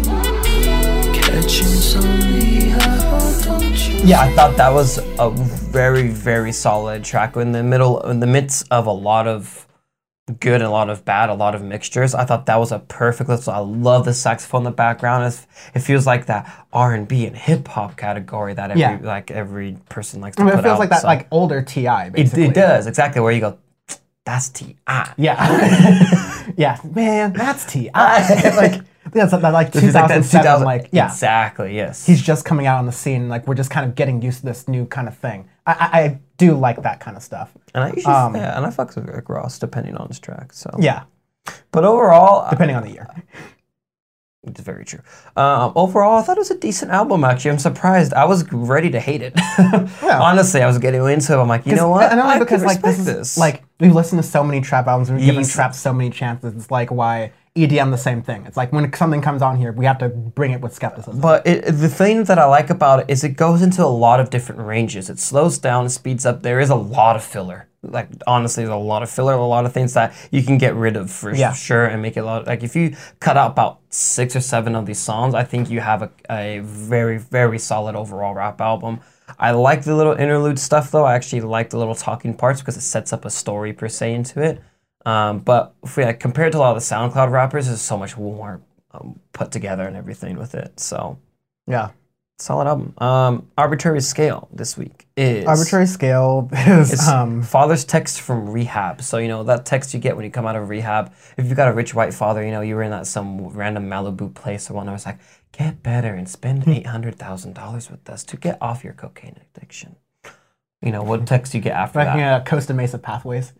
Catching some me, oh, don't you? Yeah, I thought that was a very, very solid track in the middle, in the midst of a lot of good and a lot of bad, a lot of mixtures. I thought that was a perfect little. I love the saxophone in the background. It's, it feels like that R and B and hip hop category that every Yeah. like every person likes to I mean, put it feels out, like that, so. like older T I. it, Basically. it does exactly where you go. That's T I. Yeah, yeah, man, that's T I. like that's that, like This is like that two thousand seven. two thousand Like yeah, exactly. Yes. he's just coming out on the scene. Like we're just kind of getting used to this new kind of thing. I, I, I do like that kind of stuff. and I usually, um, yeah, and I fucks with Rick Ross depending on his track. So Yeah, but overall, depending on the year. it's very true. Um, overall, I thought it was a decent album. Actually, I'm surprised. I was ready to hate it. Honestly, I was getting into it. I'm like, you know what? And only I because can like this respect is this. like we've listened to so many trap albums, we've given Yes. trap so many chances. It's like why E D M the same thing. It's like when something comes on here, we have to bring it with skepticism. But it, the thing that I like about it is it goes into a lot of different ranges. It slows down, it speeds up. There is a lot of filler. Like honestly, there's a lot of filler, a lot of things that you can get rid of for Yeah. sure and make it a lot. Like if you cut out about six or seven of these songs, I think you have a, a very very solid overall rap album. I like the little interlude stuff though. I actually like the little talking parts because it sets up a story per se into it. Um, but if we, like, compared to a lot of the SoundCloud rappers, there's so much more um, put together and everything with it. So. yeah, Solid album. Um, Arbitrary Scale this week is Arbitrary Scale is It's um, father's text from rehab. So you know that text you get when you come out of rehab. If you've got a rich white father, you know you were in that some random Malibu place or one. I was like, get better and spend eight hundred thousand dollars with us to get off your cocaine addiction. You know what text you get after like that? uh, Costa Mesa Pathways.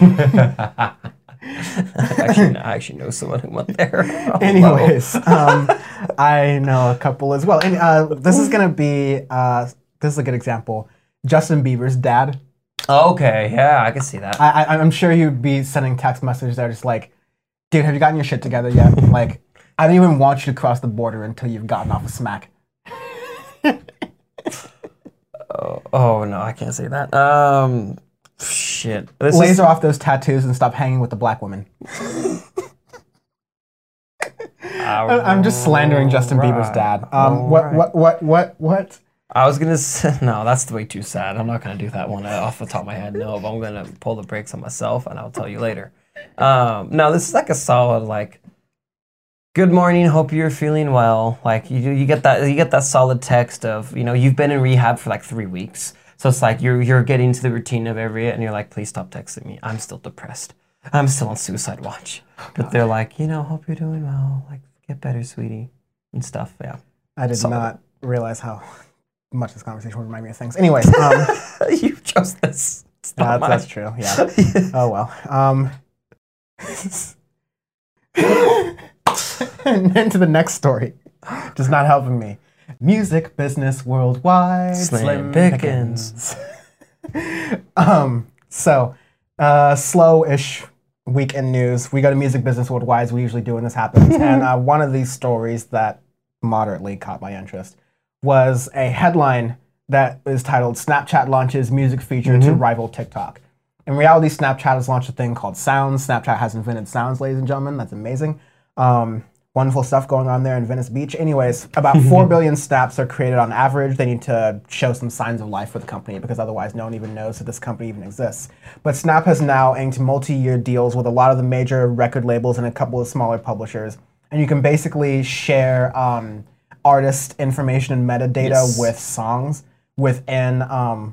actually, no, I actually know someone who went there. Oh, Anyways, um, I know a couple as well. And uh, this is gonna be uh, this is a good example. Justin Bieber's dad. okay, yeah, I can see that. I, I I'm sure you'd be sending text messages that are just like, dude, have you gotten your shit together yet? Like, I don't even want you to cross the border until you've gotten off a smack. Oh no, I can't say that. Um, shit. This is- Laser off those tattoos and stop hanging with the black women. I- I'm just slandering Justin Bieber's dad. Um, what, Alright. what, what, what, what? I was gonna say no. That's way too sad. I'm not gonna do that one off the top of my head. No, but I'm gonna pull the brakes on myself, and I'll tell you later. Um, no, this is like a solid like. Good morning. Hope you're feeling well. Like you, you get that, you get that solid text of you know you've been in rehab for like three weeks, so it's like you're you're getting to the routine of every, and you're like, please stop texting me. I'm still depressed. I'm still on suicide watch. But they're like, you know, hope you're doing well. Like get better, sweetie, and stuff. Yeah. I did Solid. not realize how much this conversation would remind me of things. Anyways, um, You chose this. It's not that's, that's mine. true. Yeah. Oh well. Um, and then to the next story. Just not helping me. Music business worldwide. Slim Slim Pickens. Pickens. um. So, uh, slow-ish week in news. We go to Music Business Worldwide, as we usually do when this happens. And uh, one of these stories that moderately caught my interest was a headline that is titled Snapchat launches music feature Mm-hmm. to rival TikTok. In reality, Snapchat has launched a thing called Sounds. Snapchat has invented sounds, ladies and gentlemen. That's amazing. Um, wonderful stuff going on there in Venice Beach. Anyways, about four billion snaps are created on average. They need to show some signs of life for the company because otherwise no one even knows that this company even exists. But Snap has now inked multi-year deals with a lot of the major record labels and a couple of smaller publishers. And you can basically share um, artist information and metadata Yes. with songs within um,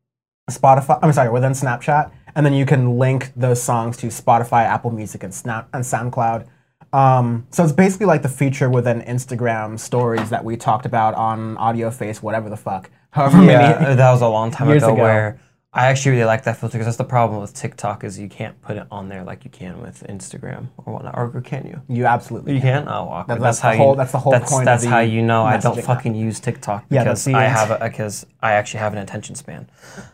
Spotify. I'm sorry, within Snapchat, and then you can link those songs to Spotify, Apple Music, and Snap and SoundCloud. Um, so it's basically like the feature within Instagram stories that we talked about on Audio Face, whatever the fuck. However Yeah, many. that was a long time years ago, ago. where I actually really like that filter because that's the problem with TikTok is you can't put it on there like you can with Instagram or whatnot. Or can you? You absolutely. You can? Oh, awkward. That- that's, that's how the whole- you. that's the whole that's, point of That's the how you know I don't messaging fucking use TikTok Yeah, because that's the I end. have a, because I actually have an attention span.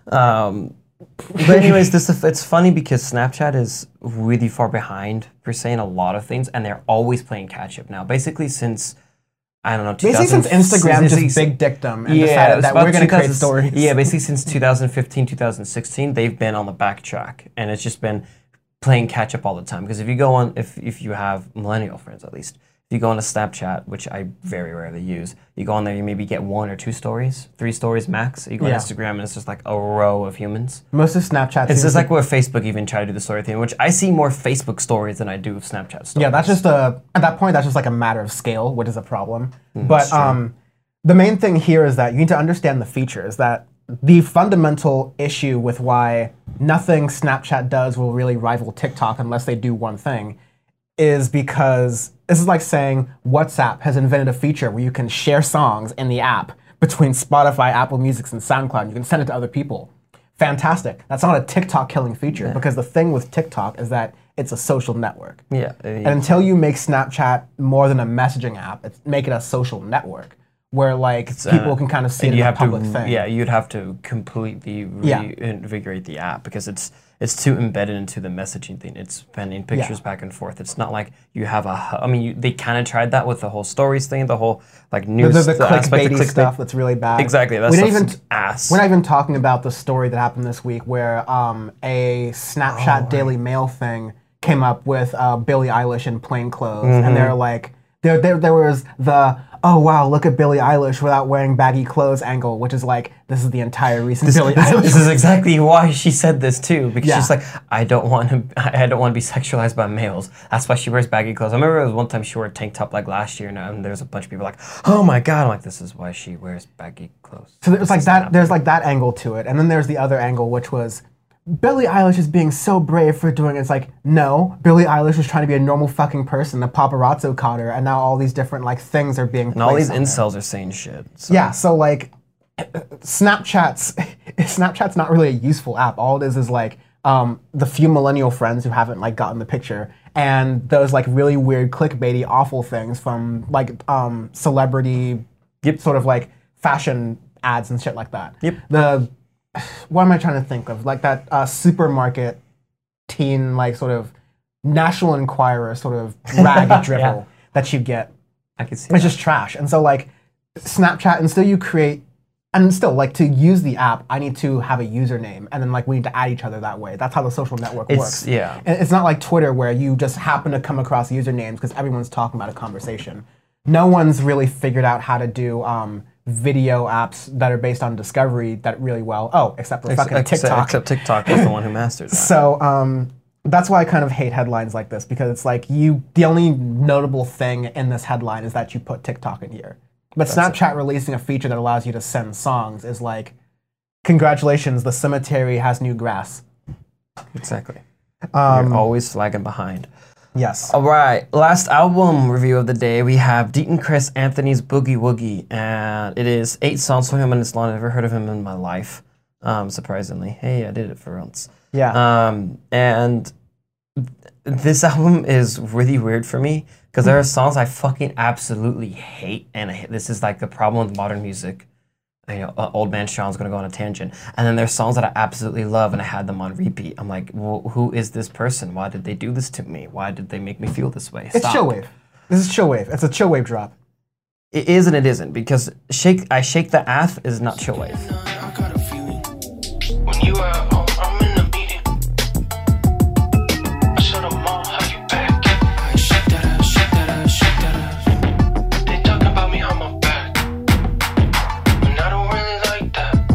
Um, but anyways, this it's funny because Snapchat is really far behind per se in a lot of things, and they're always playing catch up now. Basically, since I don't know, Basically, since 2000 Instagram since- just big dickdom and yeah, decided it's that about we're going to create 2000 stories. Yeah, basically since two thousand fifteen, two thousand sixteen, they've been on the backtrack, and it's just been playing catch up all the time. Because if you go on, if if you have millennial friends at least, if you go on to Snapchat, which I very rarely use, you go on there, you maybe get one or two stories, three stories max. You go Yeah. on Instagram, and it's just like a row of humans. Most of Snapchat. It's seems just to- like where Facebook even tried to do the story thing, which I see more Facebook stories than I do of Snapchat stories. Yeah, that's just a at that point that's just like a matter of scale, which is a problem. Mm, but um, the main thing here is that you need to understand the features. That the fundamental issue with why nothing Snapchat does will really rival TikTok unless they do one thing is because this is like saying WhatsApp has invented a feature where you can share songs in the app between Spotify, Apple Music, and SoundCloud. You can send it to other people. Fantastic. That's not a TikTok killing feature because the thing with TikTok is that it's a social network. yeah. And until you make Snapchat more than a messaging app, it's, make it a social network where like people uh, can kind of see it and as you a have public to, thing. yeah, you'd have to completely Yeah. reinvigorate the app because it's it's too embedded into the messaging thing. It's sending pictures back and forth. It's not like you have a. hu- I mean, you, they kind of tried that with the whole stories thing, the whole like The, news the, the aspect of clickbaity clickbait. stuff that's really bad. Exactly, that we didn't stuff's even ass. We're not even talking about the story that happened this week where um, a Snapchat Oh, Daily Mail thing came up with uh, Billie Eilish in plain clothes, Mm-hmm. and they're like, there, there, there was the oh wow, look at Billie Eilish without wearing baggy clothes angle, which is like this is the entire reason Billie Eilish. This is exactly why she said this too, because Yeah. she's like, I don't want to, I don't want to be sexualized by males. That's why she wears baggy clothes. I remember it was one time she wore a tank top like last year, and, and there's a bunch of people like, oh my god, I'm like, this is why she wears baggy clothes. So there's This like is that. not- There's like that angle to it, and then there's the other angle, which was Billie Eilish is being so brave for doing it. It's like no, Billie Eilish was trying to be a normal fucking person. The paparazzo caught her, and now all these different like things are being. and all these placed on her. incels are saying shit. So. Yeah, so like Snapchat's Snapchat's not really a useful app. All it is is like um, the few millennial friends who haven't like gotten the picture, and those like really weird clickbaity awful things from like um, celebrity Yep. sort of like fashion ads and shit like that. Yep. The what am I trying to think of? Like that uh, supermarket teen like sort of National Enquirer sort of rag dribble that you get. I can see It's that. just trash. And so like Snapchat, and still you create, and still like to use the app, I need to have a username, and then like we need to add each other that way. That's how the social network It's- works. yeah. And it's not like Twitter where you just happen to come across usernames because everyone's talking about a conversation. No one's really figured out how to do um, video apps that are based on discovery that really well. Oh, except for Ex- fucking except, TikTok. except TikTok was the one who mastered that. So um, that's why I kind of hate headlines like this, because it's like you. The only notable thing in this headline is that you put TikTok in here. But Snapchat releasing a feature that allows you to send songs is like, congratulations, the cemetery has new grass. Exactly. Um, You're always lagging behind. Yes. All right, last album review of the day. We have Deaton Chris Anthony's Boogie Woogie, and it is eight songs from him, and it's long. I've never heard of him in my life, um, surprisingly. Hey, I did it for once. Yeah. Um, and th- this album is really weird for me because there are songs I fucking absolutely hate, and I, this is like the problem with modern music. you know, uh, Old Man Sean's gonna go on a tangent. And then there's songs that I absolutely love, and I had them on repeat. I'm like, well, who is this person? Why did they do this to me? Why did they make me feel this way? It's Stop. chill wave. This is chill wave. It's a chill wave drop. It is and it isn't, because shake I shake the ath is not chill wave. I got a feeling. When you are at home, I'm in a meeting. I shut them all, how you back? I shake that ass, shake that ass, shake that ass. They talking about me, how my back. And I don't really like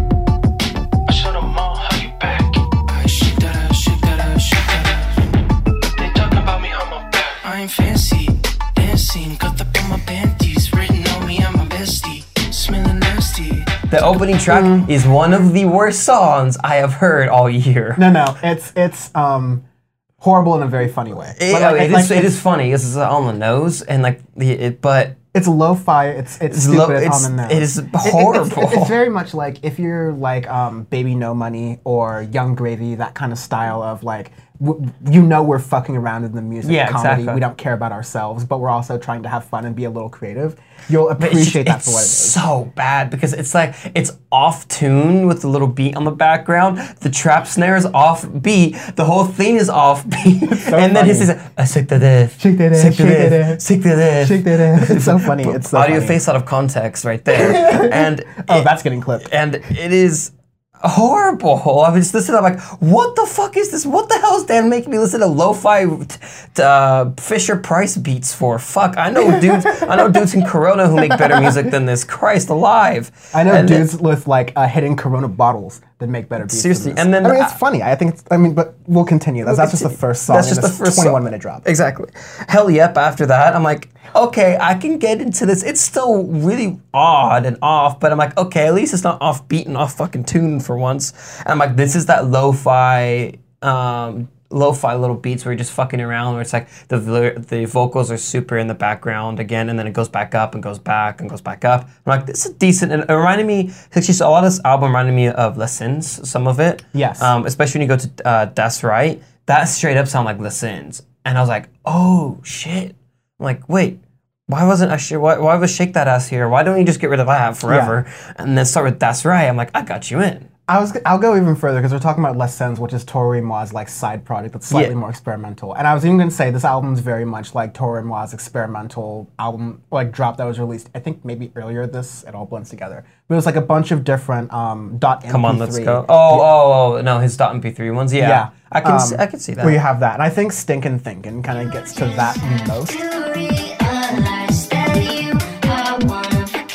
that. I shut them all, how you back? I shake that ass, shake that ass, shake that ass. They talking about me, how my back. I ain't fancy, dancing, cut up on my panties, written on me, I'm my bestie, smelling nasty. The opening track Mm. is one of the worst songs I have heard all year. No, no, it's it's um horrible in a very funny way. It, But, like, it, like, is, it is funny. This is on the nose, and like the it, but It's lo-fi. It's it's, It's stupid. lo- it's, it's- on the nose. it is It- it- it's- horrible. It's, very much like if you're like um, Baby No Money or Young Gravy, that kind of style of like w- you know we're fucking around in the music Yeah, comedy. exactly. We don't care about ourselves, but we're also trying to have fun and be a little creative. You'll But it's appreciate just- that for what it it's is. so bad because it's like it's off tune with the little beat on the background. The trap snare is off beat. The whole thing is off beat. and then he funny. says, "I shake that ass, Shake that ass, shake shake that that ass, ass, shake that ass." Shake that ass. It's so funny. It's so Audio funny. face out of context right there. and Oh, it- that's getting clipped. and it is horrible. I was just listening. I'm like, what the fuck is this? What the hell is Dan making me listen to lo-fi t- uh, Fisher Price beats for? Fuck, I know dudes. I know dudes in Corona who make better music than this. Christ alive! I know And then- dudes with like uh, hidden Corona bottles that make better beats. than Seriously, this. and then I mean, I- it's funny. I think it's. I mean, but we'll continue. That's, that's just the first song. That's just in the this first twenty-one song. minute drop. Exactly. Hell yep. After that, I'm like, okay, I can get into this. It's still really odd and off, but I'm like, okay, at least it's not off beat and off fucking tune for once. And I'm like, this is that lo-fi, um, lo-fi little beats where you're just fucking around, where it's like the the vocals are super in the background again, and then it goes back up and goes back and goes back up. I'm like, this is decent. And it reminded me, actually, so a lot of this album reminded me of Les Sins, some of it. Yes. Um, especially when you go to uh, Das Right. That straight up sound like Les Sins. And I was like, oh shit. I'm like, wait, why wasn't I sure? Why, why was Shake That Ass here? Why don't you just get rid of that forever and then start with That's Right? I'm like, I got you in. I was. I'll go even further because we're talking about Les Sens, which is Tori Moa's like side project that's slightly Yeah. more experimental. And I was even going to say this album's very much like Tori Moa's experimental album, like drop that was released. I think maybe earlier this. It all blends together. But it was like a bunch of different um, dot M P three. Come on, let's go. Oh, oh, oh, no, his .M P three ones. Yeah, Yeah, I can, um, see, I can see that. Where you have that, and I think Stinkin' Thinkin' kind of gets to that most. To realize that you are one of a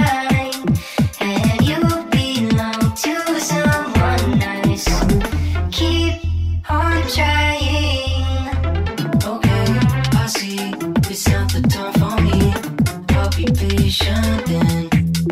kind, and you belong to someone nice. Keep on trying. Okay, I see it's not the time for me. I'll be patient then.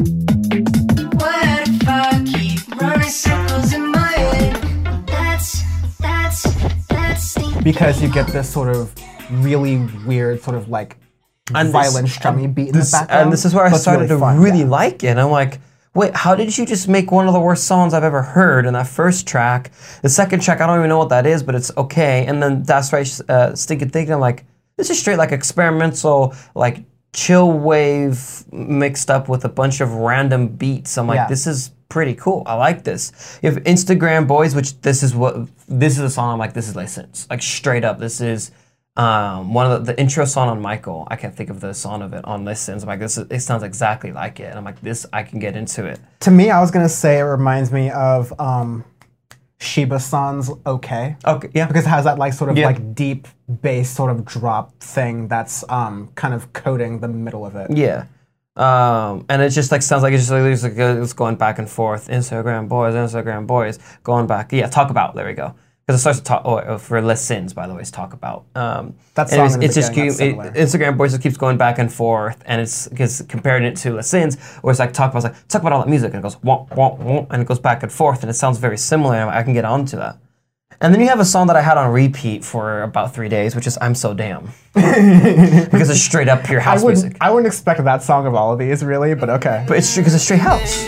What if I keep running circles in my head? That's, that's, that's the Because you get this sort of really weird, sort of like And this- violent, strummy beat in This- the background. and this is where I but it's started to fun, really yeah. like it. I'm like, wait, how did you just make one of the worst songs I've ever heard in that first track? The second track, I don't even know what that is, but it's okay. And then That's Right, uh, Stinkin' Thinkin', I'm like, this is straight like experimental, like chill wave mixed up with a bunch of random beats. I'm like, Yeah. this is pretty cool. I like this. You have Instagram Boys, which this is what, this is a song I'm like, this is license. Like straight up, this is um, one of the, the intro song on Michael. I can't think of the song of it on Listens. I'm like, this is, it sounds exactly like it. And I'm like, this, I can get into it. To me, I was gonna say it reminds me of um, Shiba San's "Okay," Okay, yeah. because it has that like sort of Yeah. like deep bass sort of drop thing that's um, kind of coating the middle of it. Yeah. Um, and it just like sounds like it's just like it's, like, it's going back and forth. Instagram boys, Instagram boys, going back. Yeah, talk about. There we go. Because it starts to talk. Oh, for Les Sins, by the way, is talk about. Um, That and song in it's, the it's just beginning, keep, that's it, similar. Instagram boys just keeps going back and forth, and it's because comparing it to Les Sins, where it's like talk about, it's like talk about all that music, and it goes wah, wah, wah, and it goes back and forth, and it sounds very similar. And I can get onto that. And then you have a song that I had on repeat for about three days, which is "I'm So Damn," because it's straight up pure I house wouldn't, music. I wouldn't expect that song of all of these, really, but okay. But it's because it's straight house.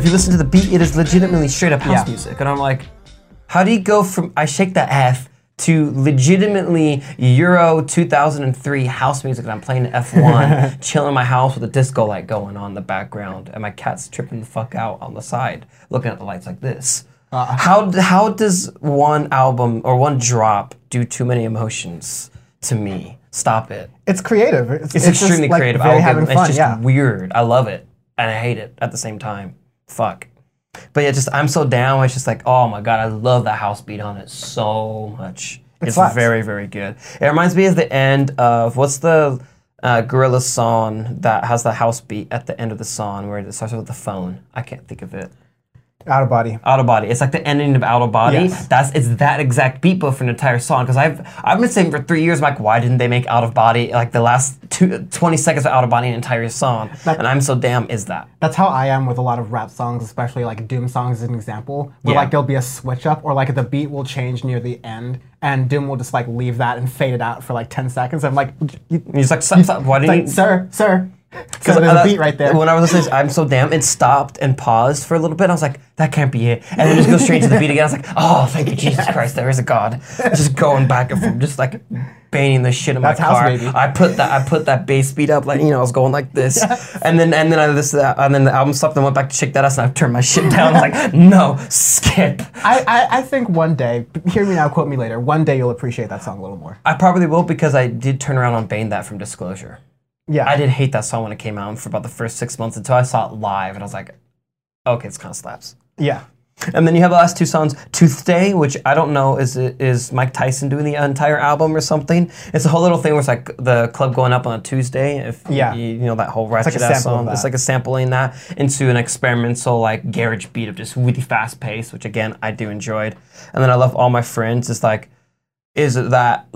you listen to the beat, it is legitimately straight up house Yeah. music. And I'm like, how do you go from I Shake That F to legitimately Euro two thousand three house music and I'm playing F one, chilling in my house with a disco light going on in the background, and my cat's tripping the fuck out on the side, looking at the lights like this. Uh, how how does one album or one drop do too many emotions to me? Stop it. It's creative. It's, It's, it's just, extremely like, creative. Very I'll having give, fun. it's just yeah. weird. I love it and I hate it at the same time. Fuck. But yeah, just I'm so down. It's just like, oh my god, I love that house beat on it so much. It it's slaps. very, very good. It reminds me of the end of what's the uh, Gorillaz song that has the house beat at the end of the song where it starts with the phone. I can't think of it. Out of body. Out of Body. It's like the ending of Out of Body. Yes. That's it's that exact beat but for an entire song. Because I've I've been saying for three years, like, why didn't they make Out of Body like the last two, twenty seconds of Out of Body an entire song? That- and I'm so damn is that. That's how I am with a lot of rap songs, especially like Doom songs as an example, where Yeah. like there'll be a switch up or like the beat will change near the end and Doom will just like leave that and fade it out for like ten seconds. I'm like, you, You're just like, stop, stop. Why didn't like you? sir, sir. So there's uh, a beat right there. When I was listening, I'm so damn. It stopped and paused for a little bit. I was like, that can't be it. And then just go straight to the beat again. I was like, oh, thank you, Jesus Christ. There is a God. Just going back and forth, just like banging the shit in That's my house, car. baby. I put that. I put that bass beat up, like you know, I was going like this, and then and then I listened to that, and then the album stopped and went back to Shake That Ass, and I turned my shit down. I was like, no, skip. I, I, I think one day, hear me now, quote me later, one day you'll appreciate that song a little more. I probably will because I did turn around on Bane that from Disclosure. Yeah. I did hate that song when it came out for about the first six months until I saw it live, and I was like, okay, it's kind of slaps. Yeah. And then you have the last two songs, Tuesday, which I don't know, is it is Mike Tyson doing the entire album or something? It's a whole little thing where it's like the club going up on a Tuesday. If Yeah. you, you know that whole like a ratchet ass sample of song. It's that. like a sampling that into an experimental like garage beat of just really fast pace, which again I do enjoyed. And then I love All My Friends. It's like is that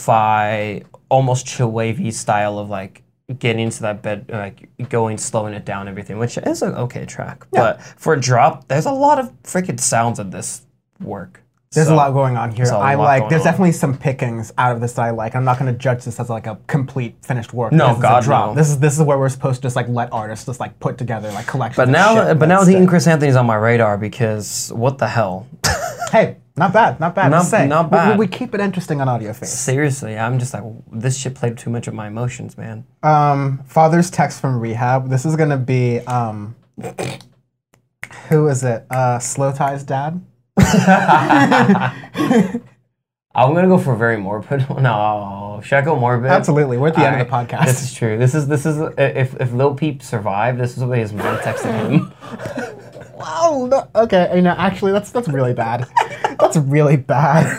lo-fi, almost chill wavy style of like getting into that bed, like going, slowing it down, everything, which is an okay track. But for a drop, there's a lot of freaking sounds of this work. There's So, a lot going on here. there's a I lot like. going There's on. definitely some pickings out of this that I like. I'm not going to judge this as like a complete finished work. No, This is a God, drop. no. This is this is where we're supposed to just like let artists just like put together like collections. But of now, shit but now that Dean stick. Chris Anthony's on my radar because what the hell? Hey, not bad, not bad. Not- Just saying. not We- we- bad. We, keep it interesting on Audio Face. Seriously, I'm just like this shit played too much of my emotions, man. Um, Father's text from rehab. This is gonna be um, who is it? Uh, Slow Tie's dad. I'm gonna go for very morbid. No, should I go morbid? Absolutely. We're at the end of the Alright, podcast. This is true. This is this is if if Lil Peep survived, this is what his mom texted him. Oh, no. Okay. You know, actually, that's that's really bad. That's really bad.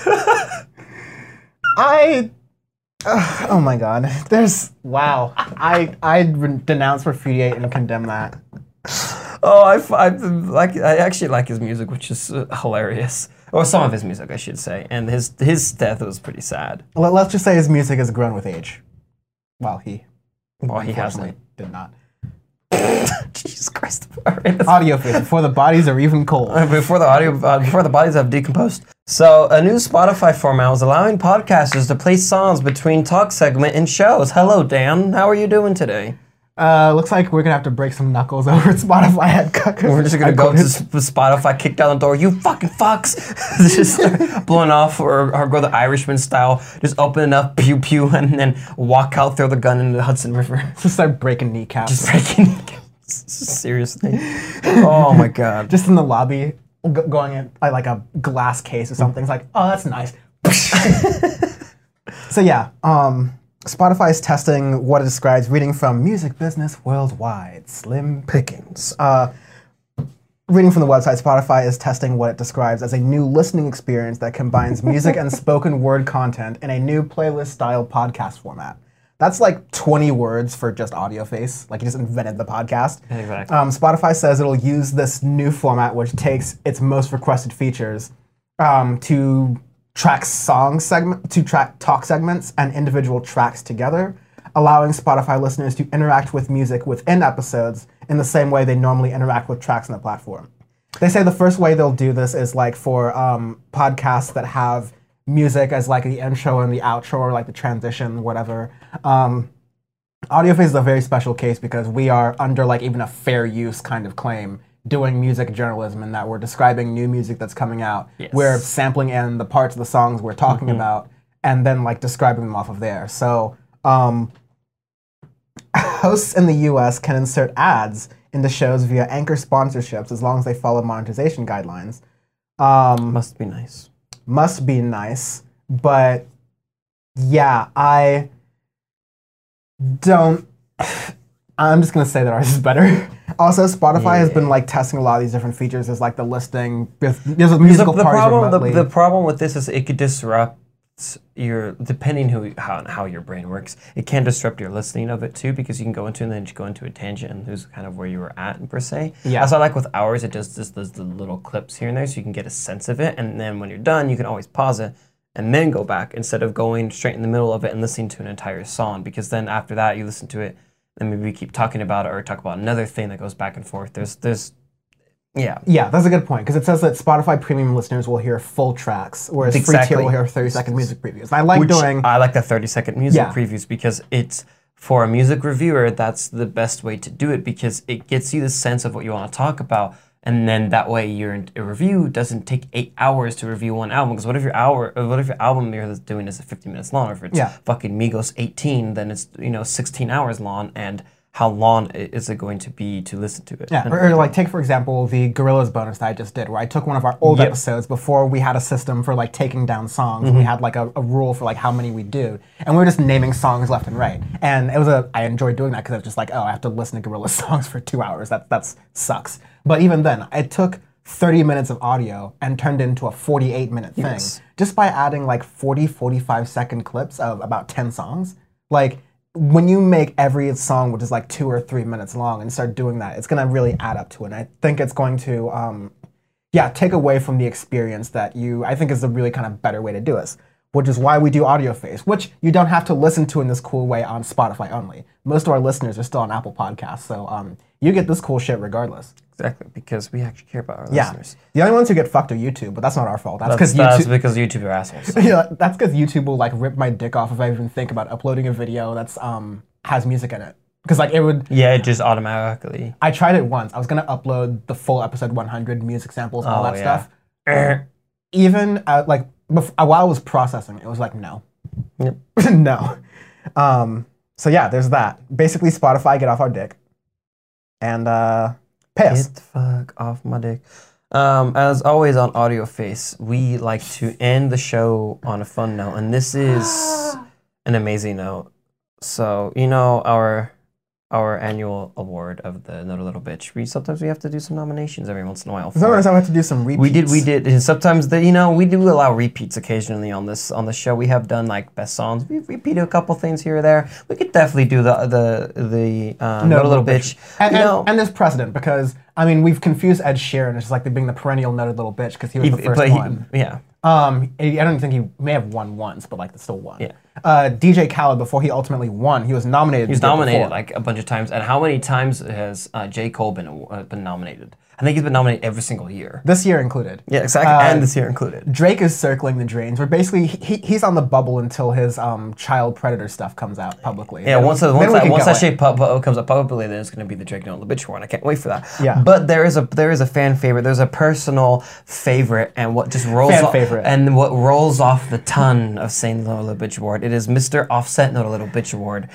I. ugh, oh my God. There's wow. I I re- denounce, repudiate, and condemn that. Oh, I, f- I like. I actually like his music, which is uh, hilarious. Or some of his music, I should say. And his his death was pretty sad. Let, let's just say his music has grown with age. Well, he Well, he unfortunately hasn't. did not. Jesus Christ! All right, that's- Audio Face before the bodies are even cold. before the audio, uh, before the bodies have decomposed. So, a new Spotify format was allowing podcasters to play songs between talk segment and shows. Hello, Dan. How are you doing today? Uh, looks like we're gonna have to break some knuckles over at Spotify. At We're just gonna go to Sp- Spotify, kick down the door. You fucking fucks! Just start blowing off, or, or go the Irishman style. Just open it up, pew pew, and then walk out, throw the gun into the Hudson River. Just start breaking kneecaps. Just breaking. Seriously. Oh my god. Just in the lobby, g- going in uh, like a glass case or something. It's like, oh, that's nice. So yeah, um, Spotify is testing what it describes reading from Music Business Worldwide. Slim pickings. Uh, reading from the website, Spotify is testing what it describes as a new listening experience that combines music and spoken word content in a new playlist-style podcast format. That's like twenty words for just Audio Face. Like you just invented the podcast. Exactly. Um, Spotify says it'll use this new format, which takes its most requested features um, to track song segment, to track talk segments and individual tracks together, allowing Spotify listeners to interact with music within episodes in the same way they normally interact with tracks on the platform. They say the first way they'll do this is like for um, podcasts that have music as like the intro and the outro or like the transition, whatever. Um, Audio Face is a very special case because we are under like even a fair use kind of claim doing music journalism and that we're describing new music that's coming out. Yes. We're sampling in the parts of the songs we're talking about and then like describing them off of there. So um, hosts in the U S can insert ads into shows via anchor sponsorships as long as they follow monetization guidelines. Um, Must be nice. must be nice, but yeah, I don't. I'm just gonna say that ours is better. Also, Spotify has been like testing a lot of these different features. There's like the listing. There's, there's a musical the, the parties problem, remotely. the, the problem with this is it could disrupt your, depending who how how your brain works, it can disrupt your listening of it too, because you can go into and then just go into a tangent and lose kind of where you were at per se. Yeah. That's why I like with ours, it just does does the little clips here and there, so you can get a sense of it, and then when you're done, you can always pause it and then go back instead of going straight in the middle of it and listening to an entire song, because then after that you listen to it and maybe we keep talking about it or talk about another thing that goes back and forth. There's there's yeah. Yeah, that's a good point, because it says that Spotify Premium listeners will hear full tracks, whereas free Exactly. tier will hear thirty second music previews. And I like Which doing. I like the thirty second music Yeah. previews because it's, for a music reviewer, that's the best way to do it, because it gets you the sense of what you want to talk about, and then that way your a review doesn't take eight hours to review one album. Because what if your hour, or what if your album you're doing is fifty minutes long? Or if it's Yeah. fucking Migos eighteen, then it's, you know, sixteen hours long, and how long i- is it going to be to listen to it? Yeah, And- or, or like take for example the Gorillaz bonus that I just did, where I took one of our old Yep. episodes before we had a system for like taking down songs. Mm-hmm. We had like a, a rule for like how many we do, and we were just naming songs left and right. And it was a I enjoyed doing that because I was just like, oh, I have to listen to Gorillaz songs for two hours. That that's sucks. But even then, it took thirty minutes of audio and turned into a forty-eight minute thing Yes. just by adding like forty, forty-five second clips of about ten songs. Like, when you make every song, which is like two or three minutes long, and start doing that, it's gonna really add up to it. And I think it's going to, um, yeah, take away from the experience that you, I think is a really kind of better way to do this, which is why we do Audio Face, which you don't have to listen to in this cool way on Spotify only. Most of our listeners are still on Apple Podcasts, so um, you get this cool shit regardless. Exactly, because we actually care about our Yeah. listeners. The only ones who get fucked are YouTube, but that's not our fault. That's That's, because that's YouTube. because YouTube are assholes. Yeah, that's because YouTube will like rip my dick off if I even think about uploading a video that's um has music in it. Because like it would. Yeah, it just automatically. I tried it once. I was gonna upload the full episode one hundred music samples and all Oh, that yeah. stuff. Even uh, like bef- uh, while I was processing, it was like no, Yep. no. Um, so yeah, there's that. Basically, Spotify, get off our dick, and uh, pay us. Get the fuck off my dick. Um, as always on Audio Face, we like to end the show on a fun note, and this is an amazing note. So, you know, our our annual award of the Not a Little Bitch, we sometimes we have to do some nominations every once in a while. for Sometimes it. I have to do some repeats. We did, we did. And sometimes, the, you know, we do allow repeats occasionally on this on the show. We have done like best songs. We've repeated a couple things here or there. We could definitely do the the the um, No Not a Little Bitch. Bitch. And, you and, know, and there's precedent because I mean we've confused Ed Sheeran as just like the, being the perennial noted little bitch because he was he- the first but he- one. yeah. Um, I don't think he may have won once, but like still won. Yeah. Uh, D J Khaled, before he ultimately won, he was nominated. He was the year nominated before. like a bunch of times. And how many times has uh, J. Cole been uh, been nominated? I think he's been nominated every single year. This year included. Yeah, exactly. Uh, and this year included. Drake is circling the drains, where basically he, he's on the bubble until his um, child predator stuff comes out publicly. Yeah, Then- once then once we that can once go that in. shit pub, pub- comes up publicly, then it's going to be the Drake No the Bitch one. I can't wait for that. Yeah. But there is a there is a fan favorite. There's a personal favorite, and what just rolls Fan off, favorite. and what rolls off the tongue of saying No Little Bitch Award. It is Mister Offset No Little Bitch Award,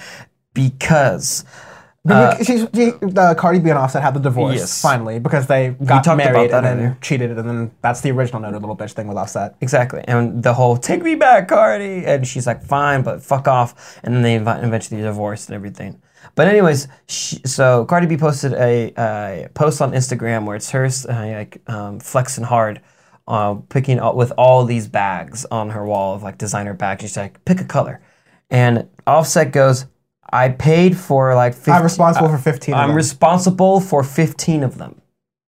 because. But we- she's, she, uh, Cardi B and Offset had the divorce Yes. finally because they got talked about married that and then earlier. cheated, and then that's the original noted little bitch thing with Offset. Exactly, and the whole "take me back, Cardi," and she's like, "Fine, but fuck off," and then they invi- eventually divorced and everything. But anyways, she, so Cardi B posted a, a post on Instagram where it's her uh, like um, flexing hard, uh, picking out with all these bags on her wall of like designer bags. She's like, "Pick a color," and Offset goes, "I paid for like fifteen, I'm responsible for fifteen. of I'm them. responsible for fifteen of them."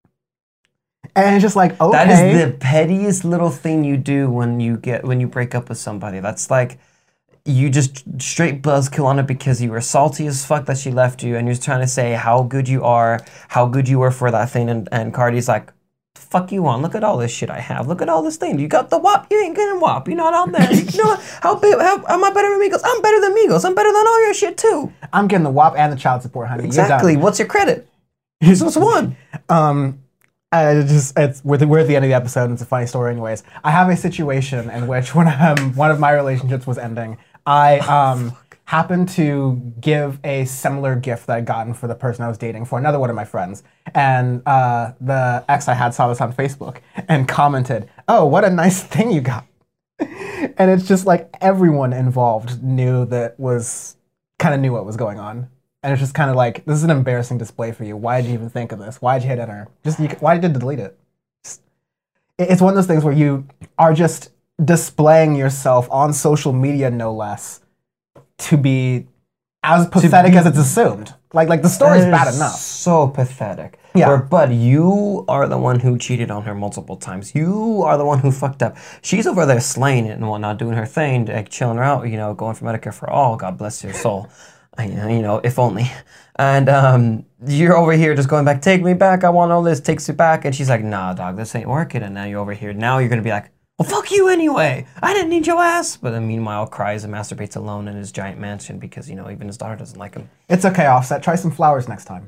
and it's just like okay. That is the pettiest little thing you do when you get when you break up with somebody. That's like you just straight buzzkill on it because you were salty as fuck that she left you, and you're trying to say how good you are, how good you were for that thing, and, and Cardi's like, fuck you on, look at all this shit I have, look at all this thing. You got the W A P, you ain't getting W A P, you're not on there. You know how big? How am I better than Migos? I'm better than Migos. I'm better than all your shit too. I'm getting the W A P and the child support, honey. You're done. Exactly. What's your credit? So it's one. Um, I just it's we're, the, we're at the end of the episode, and it's a funny story, anyways. I have a situation in which when um, one of my relationships was ending, I um, happened to give a similar gift that I'd gotten for the person I was dating for another one of my friends, and uh, the ex I had saw this on Facebook and commented, "Oh, what a nice thing you got." And it's just like everyone involved knew that was kind of knew what was going on. And it's just kind of like, this is an embarrassing display for you. Why did you even think of this? Why did you hit enter? Just you, why did you delete it? Just, it's one of those things where you are just displaying yourself on social media, no less, to be as pathetic be- as it's assumed. Like, like the story's bad enough. So pathetic. Yeah. Where, but you are the one who cheated on her multiple times. You are the one who fucked up. She's over there slaying it and whatnot, doing her thing, like chilling her out, you know, going for Medicare for all. God bless your soul. I, you know, if only. And um, you're over here just going back, take me back, I want all this, takes you back. And she's like, nah, dog, this ain't working. And now you're over here. Now you're going to be like, well, fuck you anyway. I didn't need your ass. But then meanwhile, cries and masturbates alone in his giant mansion because, you know, even his daughter doesn't like him. It's okay, Offset. Try some flowers next time.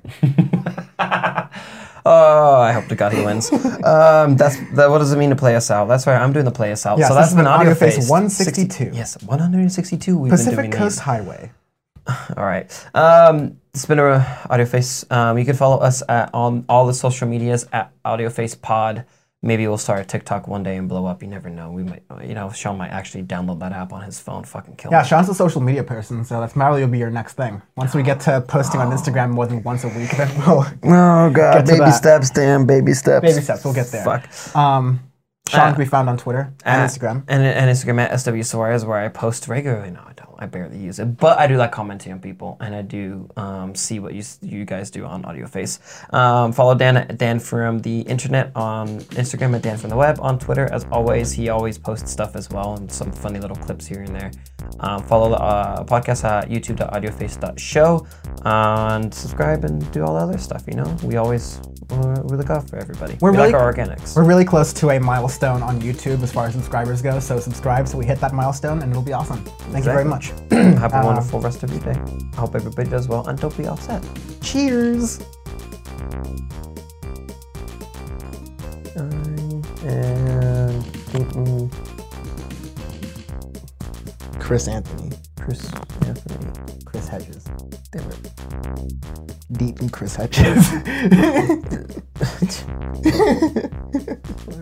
Oh, I hope to God he wins. um, that's that. What does it mean to play us out? That's right. I'm doing the play us out. Yes, so this that's has been been Audio Audio Face Face one sixty-two. sixty, yes, one hundred sixty-two. We've been Pacific doing Coast these. Highway. All right. Um, it's been a Audio Face. Um, you can follow us at, on all the social medias at Audio Face Pod. Maybe we'll start a TikTok one day and blow up. You never know. We might, you know, Sean might actually download that app on his phone. Fucking kill Yeah, me. Sean's a social media person, so that's probably will be your next thing. Once we get to posting on Instagram more than once a week, then we'll Oh God, Get to baby that. steps, damn, baby steps. baby steps. We'll get there. Fuck. Um, Sean Uh, can be found on Twitter and Uh, Instagram. And, and Instagram at S W Suarez, where I post regularly. No, I don't. I barely use it. But I do like commenting on people, and I do um, see what you s- you guys do on Audio Face. Um, follow Dan at Dan from the internet on Instagram at Dan from the web. On Twitter, as always, he always posts stuff as well, and some funny little clips here and there. Um, follow the uh, podcast at youtube dot audioface dot show, and subscribe and do all the other stuff, you know? We always, uh, we look out for everybody. We're we really- like our organics. We're really close to a milestone on YouTube as far as subscribers go, so subscribe so we hit that milestone and it'll be awesome. Thank you very much. Have a Um, wonderful rest of your day. I hope everybody does well, and don't be upset. Cheers. And mm, Chris Anthony. Chris Anthony. Chris Hedges. Damn it. Deep in Chris Hedges.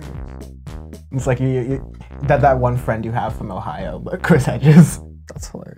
It's like you, you, you that that one friend you have from Ohio, but Chris Hedges. That's hilarious.